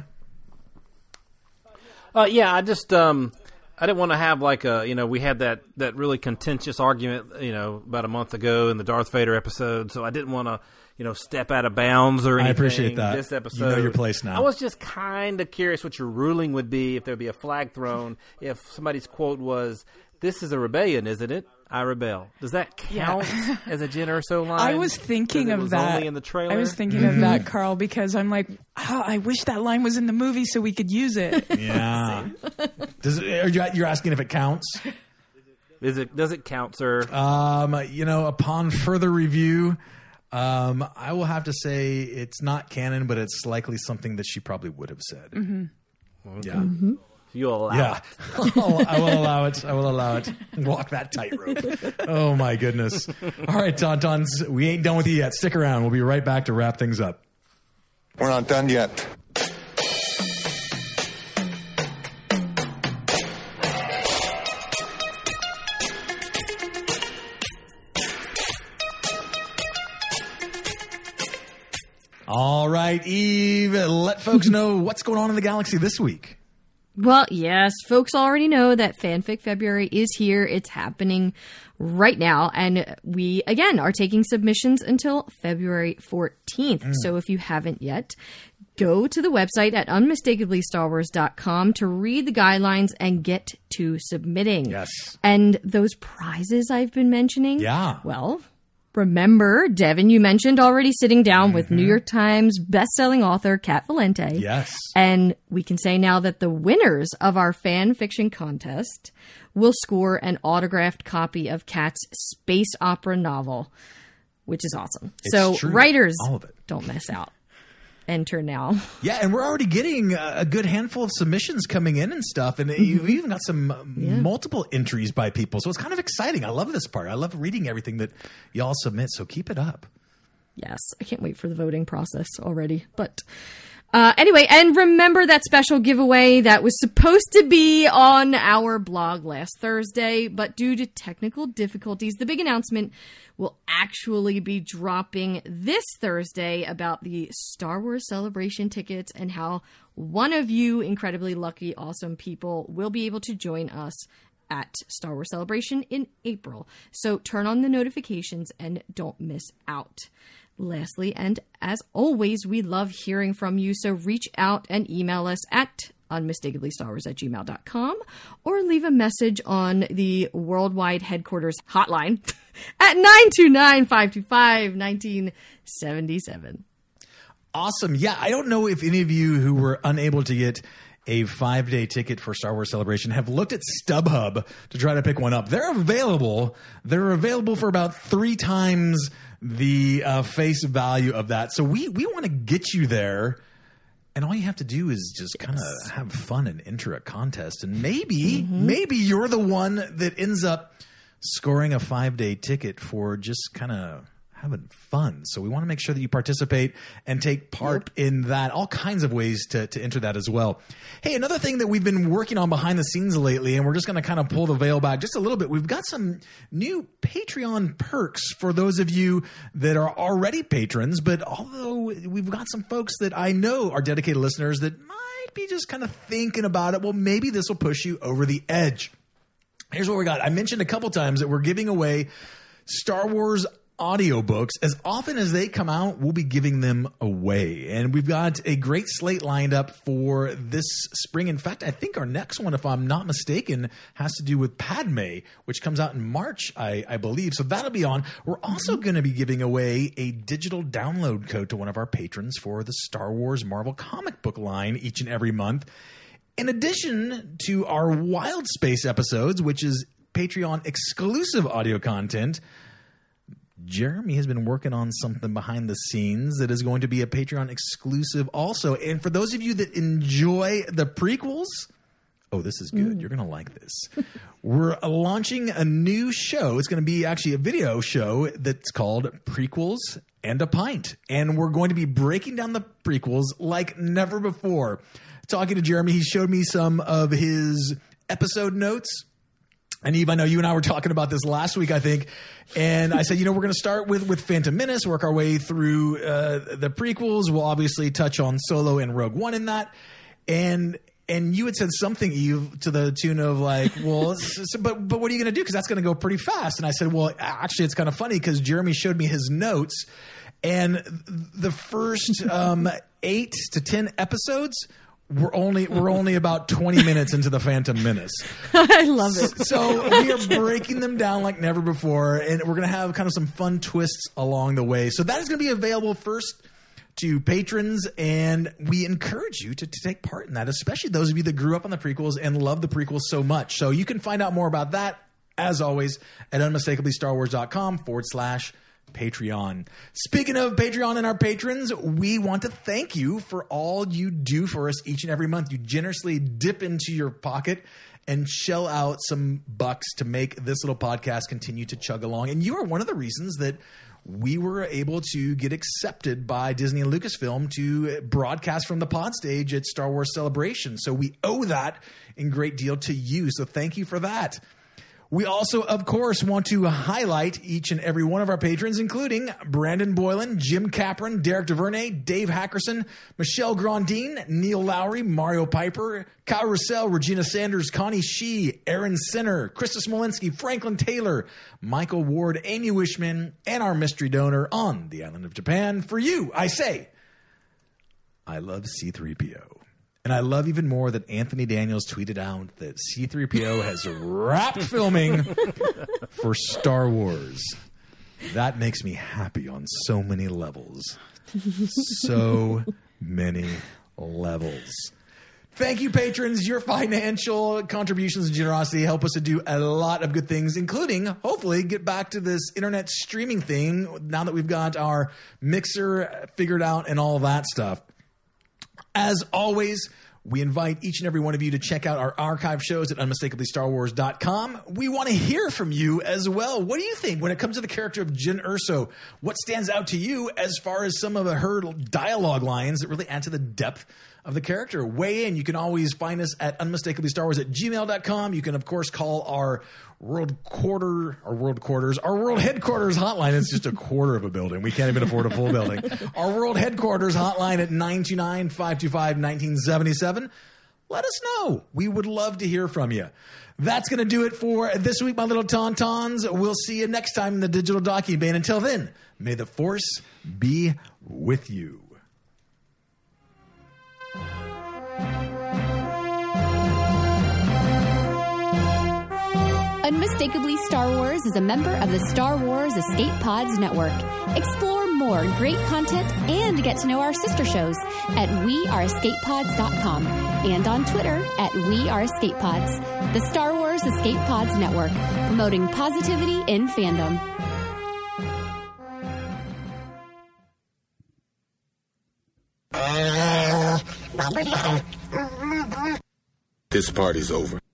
I just I didn't want to have we had that really contentious argument, about a month ago in the Darth Vader episode. So I didn't want to, step out of bounds or anything. I appreciate that. This episode, you know your place now. I was just kind of curious what your ruling would be if there'd be a flag thrown. If somebody's quote was, "This is a rebellion, isn't it? I rebel." Does that count as a Jyn Erso line? I was thinking of that. Only in the trailer? I was thinking of that, Carl, because I'm like, I wish that line was in the movie so we could use it. Yeah. You're asking if it counts? Does it count, sir? Upon further review, I will have to say it's not canon, but it's likely something that she probably would have said. Mm-hmm. Yeah. Mm-hmm. You'll allow it. I will allow it. I will allow it. Walk that tightrope. Oh, my goodness. All right, Tauntauns, we ain't done with you yet. Stick around. We'll be right back to wrap things up. We're not done yet. All right, Eve, let folks know what's going on in the galaxy this week. Well, yes, folks already know that Fanfic February is here. It's happening right now. And we, again, are taking submissions until February 14th. So if you haven't yet, go to the website at unmistakably.starwars.com to read the guidelines and get to submitting. Yes. And those prizes I've been mentioning. Yeah. Well, remember, Devin, you mentioned already sitting down with New York Times bestselling author Kat Valente. Yes. And we can say now that the winners of our fan fiction contest will score an autographed copy of Kat's space opera novel, which is awesome. It's true. Writers, all of it. Don't miss out. Enter now. Yeah, and we're already getting a good handful of submissions coming in and stuff, and you've even got some multiple entries by people, so it's kind of exciting. I love this part. I love reading everything that y'all submit, so keep it up. Yes, I can't wait for the voting process already. But anyway, and remember that special giveaway that was supposed to be on our blog last Thursday, but due to technical difficulties, the big announcement will actually be dropping this Thursday about the Star Wars Celebration tickets and how one of you incredibly lucky, awesome people will be able to join us at Star Wars Celebration in April. So turn on the notifications and don't miss out. Lastly, and as always, we love hearing from you, so reach out and email us at unmistakably.starwars@gmail.com or leave a message on the worldwide headquarters hotline at 929-525-1977. Awesome. Yeah, I don't know if any of you who were unable to get a 5-day ticket for Star Wars Celebration have looked at StubHub to try to pick one up. They're available. They're available for about 3 times the face value of that. So we want to get you there. And all you have to do is just kind of have fun and enter a contest. And maybe you're the one that ends up scoring a 5-day ticket for just kind of having fun. So we want to make sure that you participate and take part in that. All kinds of ways to enter that as well. Hey, another thing that we've been working on behind the scenes lately, and we're just going to kind of pull the veil back just a little bit. We've got some new Patreon perks for those of you that are already patrons. But although we've got some folks that I know are dedicated listeners that might be just kind of thinking about it, well, maybe this will push you over the edge. Here's what we got. I mentioned a couple times that we're giving away Star Wars audiobooks. As often as they come out, we'll be giving them away. And we've got a great slate lined up for this spring. In fact, I think our next one, if I'm not mistaken, has to do with Padme, which comes out in March, I believe. So that'll be on. We're also going to be giving away a digital download code to one of our patrons for the Star Wars Marvel comic book line each and every month. In addition to our Wild Space episodes, which is Patreon exclusive audio content, Jeremy has been working on something behind the scenes that is going to be a Patreon exclusive also. And for those of you that enjoy the prequels, oh, this is good. You're going to like this. We're launching a new show. It's going to be actually a video show that's called Prequels and a Pint. And we're going to be breaking down the prequels like never before. Talking to Jeremy, he showed me some of his episode notes. And Eve, I know you and I were talking about this last week, I think. And I said, we're going to start with Phantom Menace, work our way through the prequels. We'll obviously touch on Solo and Rogue One in that. And you had said something, Eve, to the tune of like, well, but what are you going to do? Because that's going to go pretty fast. And I said, well, actually, it's kind of funny because Jeremy showed me his notes. And the first 8 to 10 episodes, we're only about 20 minutes into the Phantom Menace. I love it. So we are breaking them down like never before, and we're going to have kind of some fun twists along the way. So that is going to be available first to patrons, and we encourage you to take part in that, especially those of you that grew up on the prequels and love the prequels so much. So you can find out more about that, as always, at unmistakably-StarWars.com/Patreon. Speaking of Patreon and our patrons, we want to thank you for all you do for us each and every month. You generously dip into your pocket and shell out some bucks to make this little podcast continue to chug along. And you are one of the reasons that we were able to get accepted by Disney and Lucasfilm to broadcast from the pod stage at Star Wars Celebration. So we owe that in great deal to you. So thank you for that. We also, of course, want to highlight each and every one of our patrons, including Brandon Boylan, Jim Capron, Derek DuVernay, Dave Hackerson, Michelle Grandine, Neil Lowry, Mario Piper, Kyle Russell, Regina Sanders, Connie Shee, Aaron Sinner, Krista Smolinski, Franklin Taylor, Michael Ward, Amy Wishman, and our mystery donor on the island of Japan. For you, I say, I love C-3PO. And I love even more that Anthony Daniels tweeted out that C-3PO has wrapped filming for Star Wars. That makes me happy on so many levels. So many levels. Thank you, patrons. Your financial contributions and generosity help us to do a lot of good things, including, hopefully, get back to this internet streaming thing now that we've got our mixer figured out and all that stuff. As always, we invite each and every one of you to check out our archive shows at unmistakably-StarWars.com. We want to hear from you as well. What do you think when it comes to the character of Jyn Erso? What stands out to you as far as some of her dialogue lines that really add to the depth of the character? Weigh in. You can always find us at unmistakably-StarWars@gmail.com. You can, of course, call our world headquarters hotline. It's just a quarter of a building. We can't even afford a full building. Our world headquarters hotline at 929-525-1977. Let us know. We would love to hear from you. That's going to do it for this week, my little tauntauns. We'll see you next time in the digital docking bay. And until then, may the Force be with you. Unmistakably Star Wars is a member of the Star Wars Escape Pods Network. Explore more great content and get to know our sister shows at weareescapepods.com and on Twitter at weareescapepods. The Star Wars Escape Pods Network, promoting positivity in fandom. This party's over.